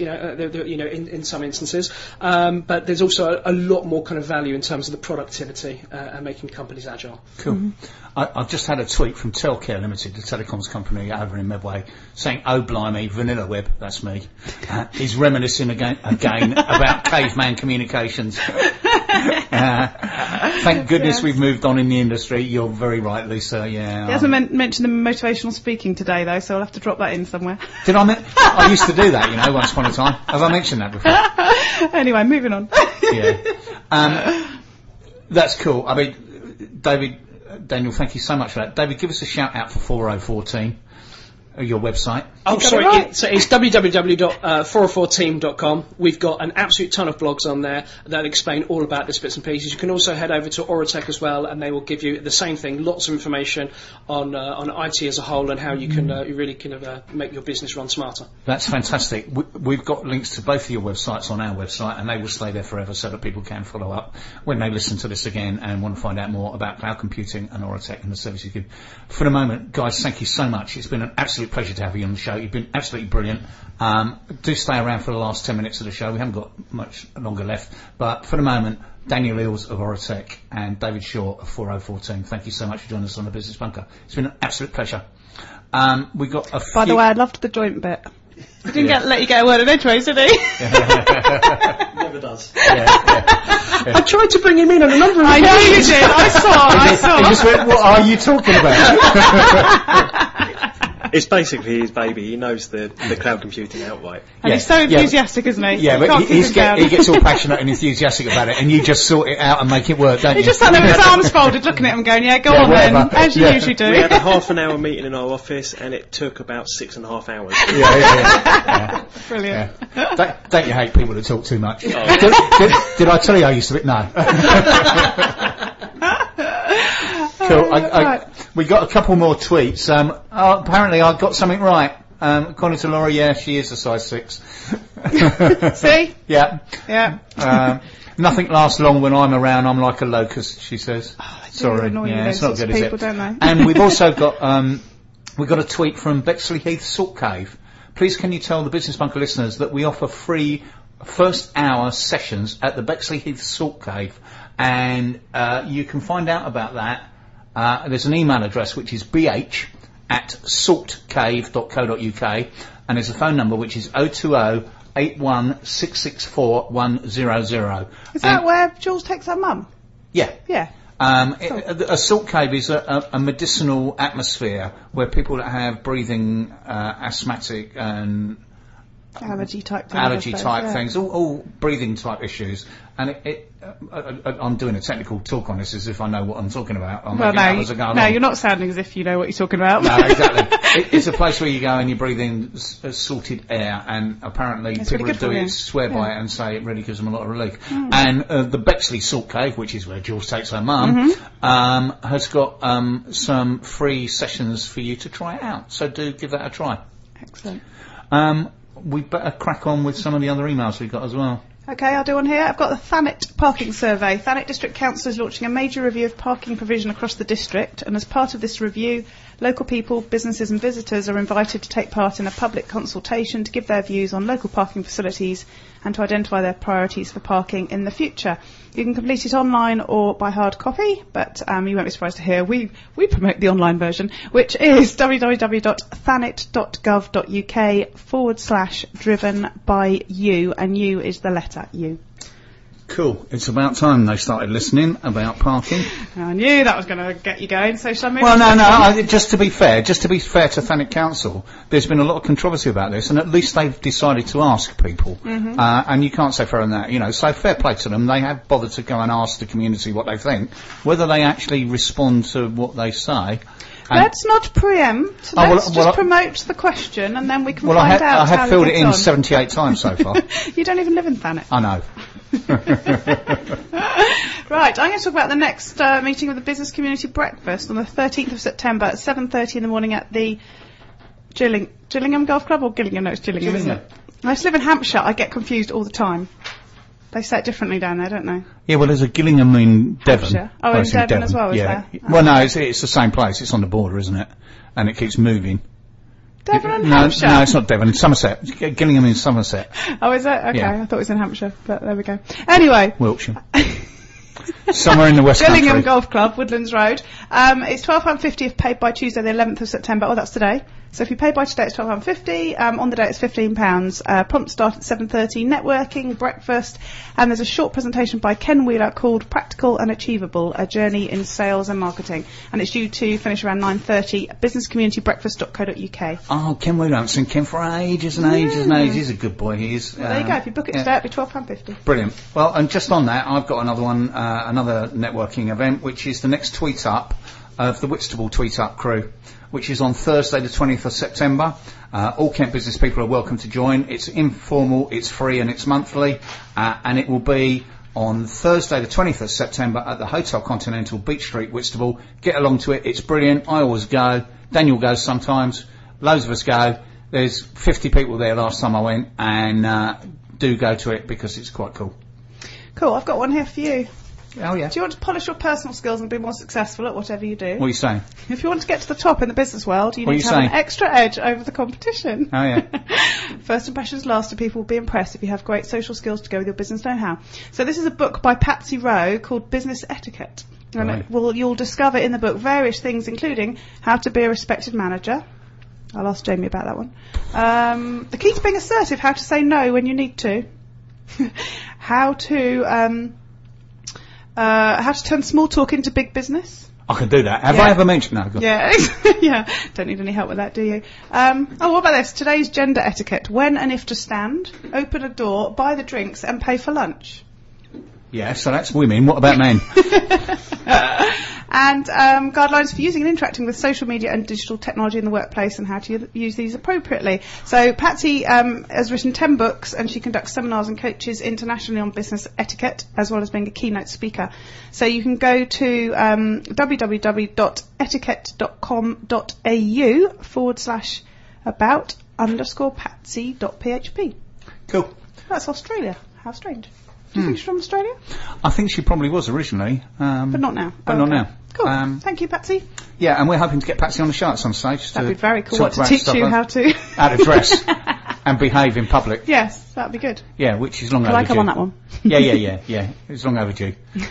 in some instances, but there's also a lot more kind of value in terms of the productivity and making companies agile. Cool. I've just had a tweet from Telcare Limited, the telecoms company over in Medway, saying, "Oh blimey, Vanilla Web," that's me, is reminiscing again about caveman communications. Thank goodness we've moved on in the industry. You're very right, Lisa. Yeah. He hasn't mentioned the motivational speaking today, though, so I'll have to drop that in somewhere. Did I? I used to do that, once upon a time. Have I mentioned that before? Anyway, moving on. Yeah. That's cool. I mean, Daniel, thank you so much for that. David, give us a shout out for 4014. Your website. Oh, sorry. Right. It's www.404team.com. We've got an absolute ton of blogs on there that explain all about this bits and pieces. You can also head over to Orotech as well, and they will give you the same thing, lots of information on IT as a whole, and how you can really make your business run smarter. That's fantastic. We've got links to both of your websites on our website, and they will stay there forever so that people can follow up when they listen to this again and want to find out more about cloud computing and Orotech and the services you give. For the moment, guys, thank you so much. It's been an absolute absolute pleasure to have you on the show. You've been absolutely brilliant. Do stay around for the last 10 minutes of the show. We haven't got much longer left. But for the moment, Daniel Eales of Orotech and David Shaw of 4014. Thank you so much for joining us on the Business Bunker. It's been an absolute pleasure. We got a few... By the way, I loved the joint bit. He didn't let you get a word in edgeways, did he? Never does. I tried to bring him in on a number of I know you did. I saw. He just went, what are you talking about? It's basically his baby. He knows the cloud computing outright. And he's so enthusiastic, isn't he? Yeah, but he gets all passionate and enthusiastic about it, and you just sort it out and make it work, don't you? He just sat there with his arms folded, looking at him, going, "Yeah, go on whatever. then," as you usually do. We had a half-an-hour meeting in our office, and it took about 6.5 hours. Yeah. Brilliant. Don't you hate people that talk too much? Oh. Did I tell you I used to? No. Cool. We got a couple more tweets. Apparently I got something right. According to Laura, yeah, she is a size 6. See? Yeah. Yeah. Nothing lasts long when I'm around. I'm like a locust, she says. Sorry. Yeah, it's not good, people, is it? Don't they? And we've also got we got a tweet from Bexley Heath Salt Cave. Please can you tell the Business Bunker listeners that we offer free first hour sessions at the Bexley Heath Salt Cave, and you can find out about that. There's an email address which is bh@saltcave.co.uk, and there's a phone number which is 020 81 100. Is that where Jules takes her mum? Yeah. Yeah. A salt cave is a medicinal atmosphere where people that have breathing, asthmatic and allergy type things, all breathing type issues. And I'm doing a technical talk on this as if I know what I'm talking about. You're not sounding as if you know what you're talking about. No, exactly. It's a place where you go and you breathe in salted air, and apparently it's people really that do it swear by it and say it really gives them a lot of relief. And the Bexley Salt Cave, which is where Jules takes her mum, has got some free sessions for you to try it out. So do give that a try. Excellent. We better crack on with some of the other emails we've got as well. Okay, I'll do one here. I've got the Thanet Parking Survey. Thanet District Council is launching a major review of parking provision across the district, and as part of this review, local people, businesses and visitors are invited to take part in a public consultation to give their views on local parking facilities and to identify their priorities for parking in the future. You can complete it online or by hard copy, but you won't be surprised to hear we promote the online version, which is www.thanet.gov.uk/driven-by-you, and you is the letter U. Cool. It's about time they started listening about parking. I knew that was going to get you going, so shall I move on? Well, no. Just to be fair to Thanet Council, there's been a lot of controversy about this, and at least they've decided to ask people. And you can't say fairer than that. So fair play to them. They have bothered to go and ask the community what they think. Whether they actually respond to what they say. Let's not preempt. Let's just promote the question, and then we can find out. I have filled it in 78 times so far. You don't even live in Thanet. I know. Right, I'm going to talk about the next meeting of the Business Community Breakfast on the 13th of September at 7:30 in the morning at the Gillingham Golf Club, or Gillingham? No, it's Gillingham, isn't it? I used to live in Hampshire. I get confused all the time. They say it differently down there, don't they? Yeah, well, there's a Gillingham in Devon. Hampshire. Oh, in Devon as well, is there? Well, no, it's the same place. It's on the border, isn't it? And it keeps moving. Devon and Hampshire? No, it's not Devon. It's Somerset. Gillingham in Somerset. Oh, is it? Okay, yeah. I thought it was in Hampshire, but there we go. Anyway. Wiltshire. Somewhere in the West Gillingham Country. Golf Club, Woodlands Road. It's £12.50 if paid by Tuesday the 11th of September. Oh, that's today. So if you pay by today, it's £12.50. On the day, it's £15. Prompt start at 7:30. Networking, breakfast, and there's a short presentation by Ken Wheeler called "Practical and Achievable: A Journey in Sales and Marketing," and it's due to finish around 9:30. Businesscommunitybreakfast.co.uk. Oh, Ken Wheeler, I haven't seen Ken for ages and ages and ages. He's a good boy. He is. Well, there you go. If you book it today, it'll be £12.50. Brilliant. Well, and just on that, I've got another one, another networking event, which is the next tweet up of the Whitstable Tweet Up crew, which is on Thursday the 20th of September. All Kent business people are welcome to join. It's informal, it's free and it's monthly, and it will be on Thursday the 20th of September at the Hotel Continental, Beach Street, Whitstable. Get along to it, it's brilliant. I always go, Daniel goes sometimes, loads of us go. There's 50 people there last time I went, and do go to it because it's quite cool. Cool, I've got one here for you. Oh, yeah. Do you want to polish your personal skills and be more successful at whatever you do? What are you saying? If you want to get to the top in the business world, you need to have an extra edge over the competition. Oh, yeah. First impressions last, and people will be impressed if you have great social skills to go with your business know-how. So this is a book by Patsy Rowe called Business Etiquette. And you'll discover in the book various things, including how to be a respected manager. I'll ask Jamie about that one. The key to being assertive, how to say no when you need to. How to turn small talk into big business. I can do that. Have I ever mentioned that? Yeah, yeah. Don't need any help with that, do you? What about this? Today's gender etiquette. When and if to stand, open a door, buy the drinks and pay for lunch. Yeah, so that's women. What about men? And guidelines for using and interacting with social media and digital technology in the workplace and how to use these appropriately. So Patsy has written 10 books, and she conducts seminars and coaches internationally on business etiquette, as well as being a keynote speaker. So you can go to www.etiquette.com.au/about_Patsy.php. Cool. That's Australia. How strange. Do you think she's from Australia? I think she probably was originally. But not now. Not now. Cool. Thank you, Patsy. Yeah, and we're hoping to get Patsy on the show at some stage. That'd be very cool. To teach you how to dress and behave in public. Yes, that'd be good. Yeah, which is long overdue. Can I come on that one? Yeah. It's long overdue.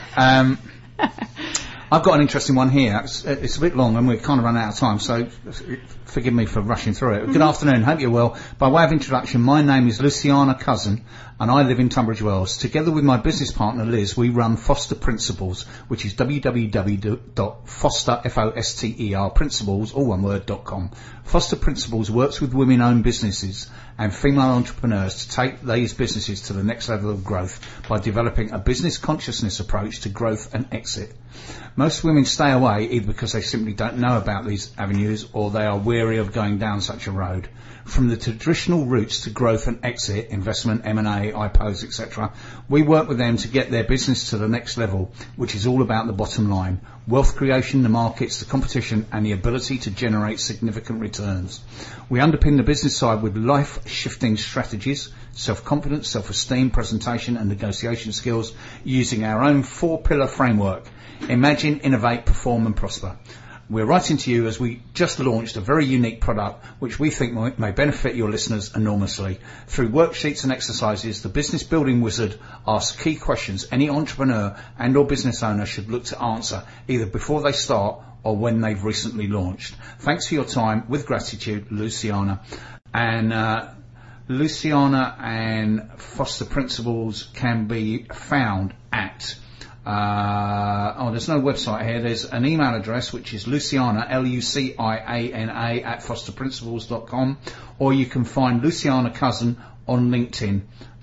I've got an interesting one here. It's a bit long and we're kind of running out of time, so forgive me for rushing through it. Good afternoon, hope you're well. By way of introduction, my name is Luciana Cousin and I live in Tunbridge Wells. Together with my business partner Liz, we run Foster Principles, which is www.foster, F-O-S-T-E-R, principles, all one word, .com. Foster Principles works with women-owned businesses and female entrepreneurs to take these businesses to the next level of growth by developing a business consciousness approach to growth and exit. Most women stay away either because they simply don't know about these avenues or they are weary of going down such a road. From the traditional routes to growth and exit, investment, M&A, IPOs, etc., we work with them to get their business to the next level, which is all about the bottom line, wealth creation, the markets, the competition, and the ability to generate significant returns. We underpin the business side with life-shifting strategies, self-confidence, self-esteem, presentation, and negotiation skills using our own 4-pillar framework. Imagine, innovate, perform, and prosper. We're writing to you as we just launched a very unique product which we think may benefit your listeners enormously. Through worksheets and exercises, the Business Building Wizard asks key questions any entrepreneur and or business owner should look to answer, either before they start or when they've recently launched. Thanks for your time. With gratitude, Luciana. And Luciana and Foster Principles can be found at there's no website here. There's an email address which is Luciana, Luciana at fosterprinciples.com, or you can find Luciana Cousin on LinkedIn.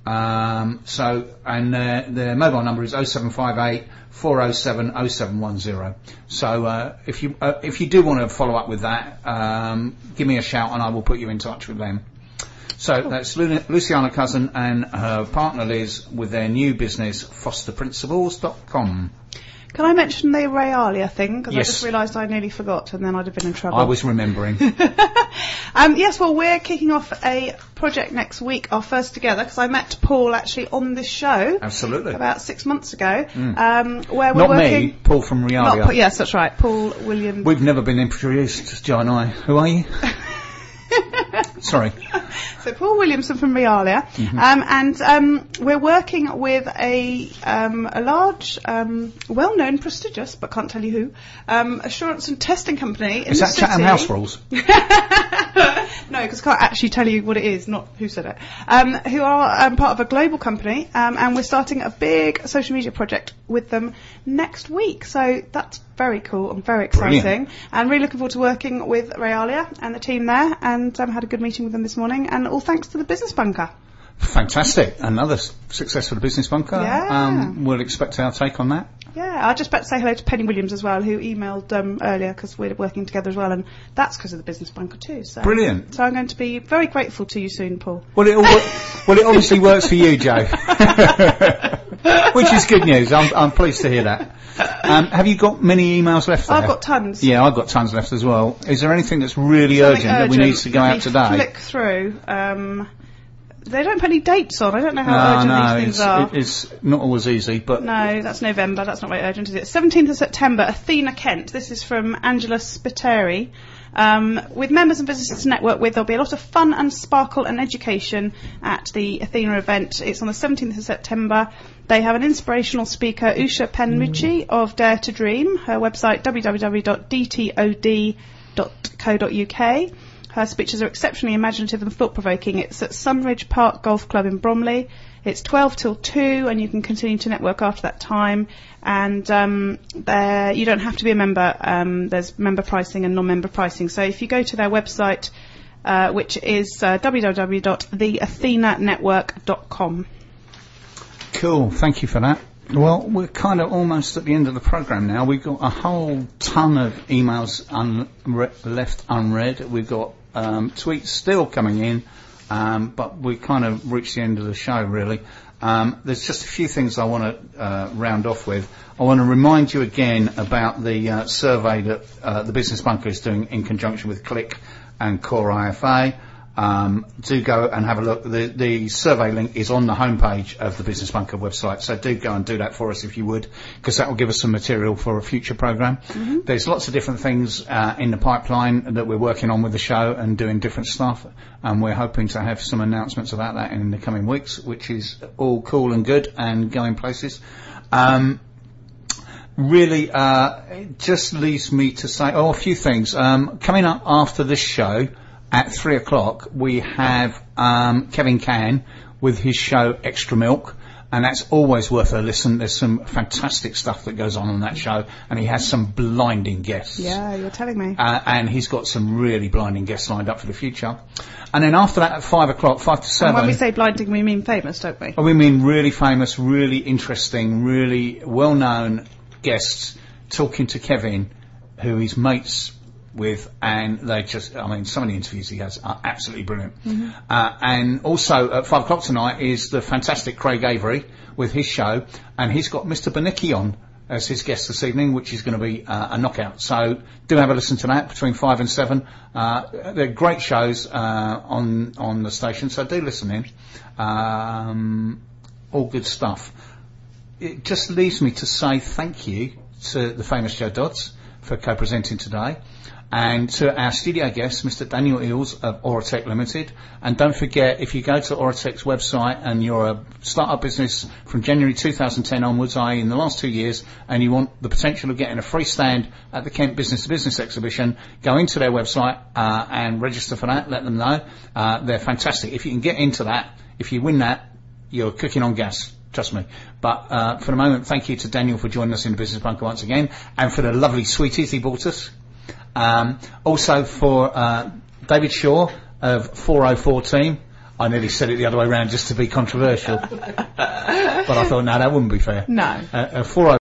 Their mobile number is 0758 407 0710. So if you do want to follow up with that, give me a shout and I will put you in touch with them. So that's Luciana Cousin and her partner Liz with their new business, fosterprinciples.com. Can I mention the Realia thing? Because I just realised I nearly forgot and then I'd have been in trouble. I was remembering. Yes, well, we're kicking off a project next week, our first together, because I met Paul actually on this show. Absolutely. About 6 months ago. Where we're Not working... me, Paul from Realia. Yes, that's right, Paul Williams. We've never been introduced, Joe and I. Who are you? Sorry. So Paul Williamson from Realia, and we're working with a large, well-known, prestigious, but can't tell you who, assurance and testing company in the city. Is that Chatham House Rules? No, because I can't actually tell you what it is, not who said it. Who are part of a global company, and we're starting a big social media project with them next week. So that's very cool and very exciting. Brilliant. And really looking forward to working with Realia and the team there, and had a good meeting with them this morning, and all thanks to the Business Bunker. Fantastic. Another success for the Business Bunker. Yeah. We'll expect our take on that. Yeah, I just better say hello to Penny Williams as well, who emailed earlier because we're working together as well, and that's because of the Business Bunker too. So. Brilliant. So I'm going to be very grateful to you soon, Paul. Well, it obviously works for you, Joe. Which is good news. I'm pleased to hear that. Have you got many emails left there? I've got tons. Yeah, I've got tons left as well. Is there anything that's really urgent that we need to go out today? Flick through. They don't put any dates on. I don't know how urgent these things are. It's not always easy, but... No, that's November. That's not very urgent, is it? 17th of September, Athena, Kent. This is from Angela Spiteri. With members and visitors to network with, there'll be a lot of fun and sparkle and education at the Athena event. It's on the 17th of September. They have an inspirational speaker, Usha Penmuchi of Dare to Dream. Her website, www.dtod.co.uk. Her speeches are exceptionally imaginative and thought-provoking. It's at Sunridge Park Golf Club in Bromley. It's 12 till 2, and you can continue to network after that time. And you don't have to be a member. There's member pricing and non-member pricing. So if you go to their website, which is www.theathenanetwork.com. Cool, thank you for that. Well, we're kind of almost at the end of the programme now. We've got a whole ton of emails left unread. We've got tweets still coming in, but we kind of reached the end of the show, really. There's just a few things I want to round off with. I want to remind you again about the survey that the Business Bunker is doing in conjunction with Click and Core IFA. Do go and have a look. The survey link is on the homepage of the Business Bunker website, so do go and do that for us if you would, because that will give us some material for a future programme. Mm-hmm. There's lots of different things in the pipeline that we're working on with the show and doing different stuff, and we're hoping to have some announcements about that in the coming weeks, which is all cool and good and going places. Really, it just leaves me to say, a few things. Coming up after this show, at 3 o'clock, we have Kevin Can with his show Extra Milk, and that's always worth a listen. There's some fantastic stuff that goes on that show, and he has some blinding guests. Yeah, you're telling me. And he's got some really blinding guests lined up for the future. And then after that, at 5 o'clock, 5 to 7... And when we say blinding, we mean famous, don't we? We mean really famous, really interesting, really well-known guests talking to Kevin, who he's mates with, and they just, some of the interviews he has are absolutely brilliant. Mm-hmm. And also at 5 o'clock tonight is the fantastic Craig Avery with his show, and he's got Mr. Bernicki on as his guest this evening, which is going to be a knockout. So do have a listen to that between 5 and 7. They're great shows on the station, so do listen in. All good stuff. It just leaves me to say thank you to the famous Joe Dodds for co-presenting today, and to our studio guest, Mr. Daniel Eels of Auratech Limited. And don't forget, if you go to Auratech's website and you're a start-up business from January 2010 onwards, i.e. in the last 2 years, and you want the potential of getting a free stand at the Kent Business to Business exhibition, go into their website and register for that. Let them know. They're fantastic. If you can get into that, if you win that, you're cooking on gas. Trust me. But for the moment, thank you to Daniel for joining us in the Business Bunker once again, and for the lovely sweeties he bought us. Also for David Shaw of 404 Team. I nearly said it the other way around just to be controversial. But I thought, no, that wouldn't be fair. No. 404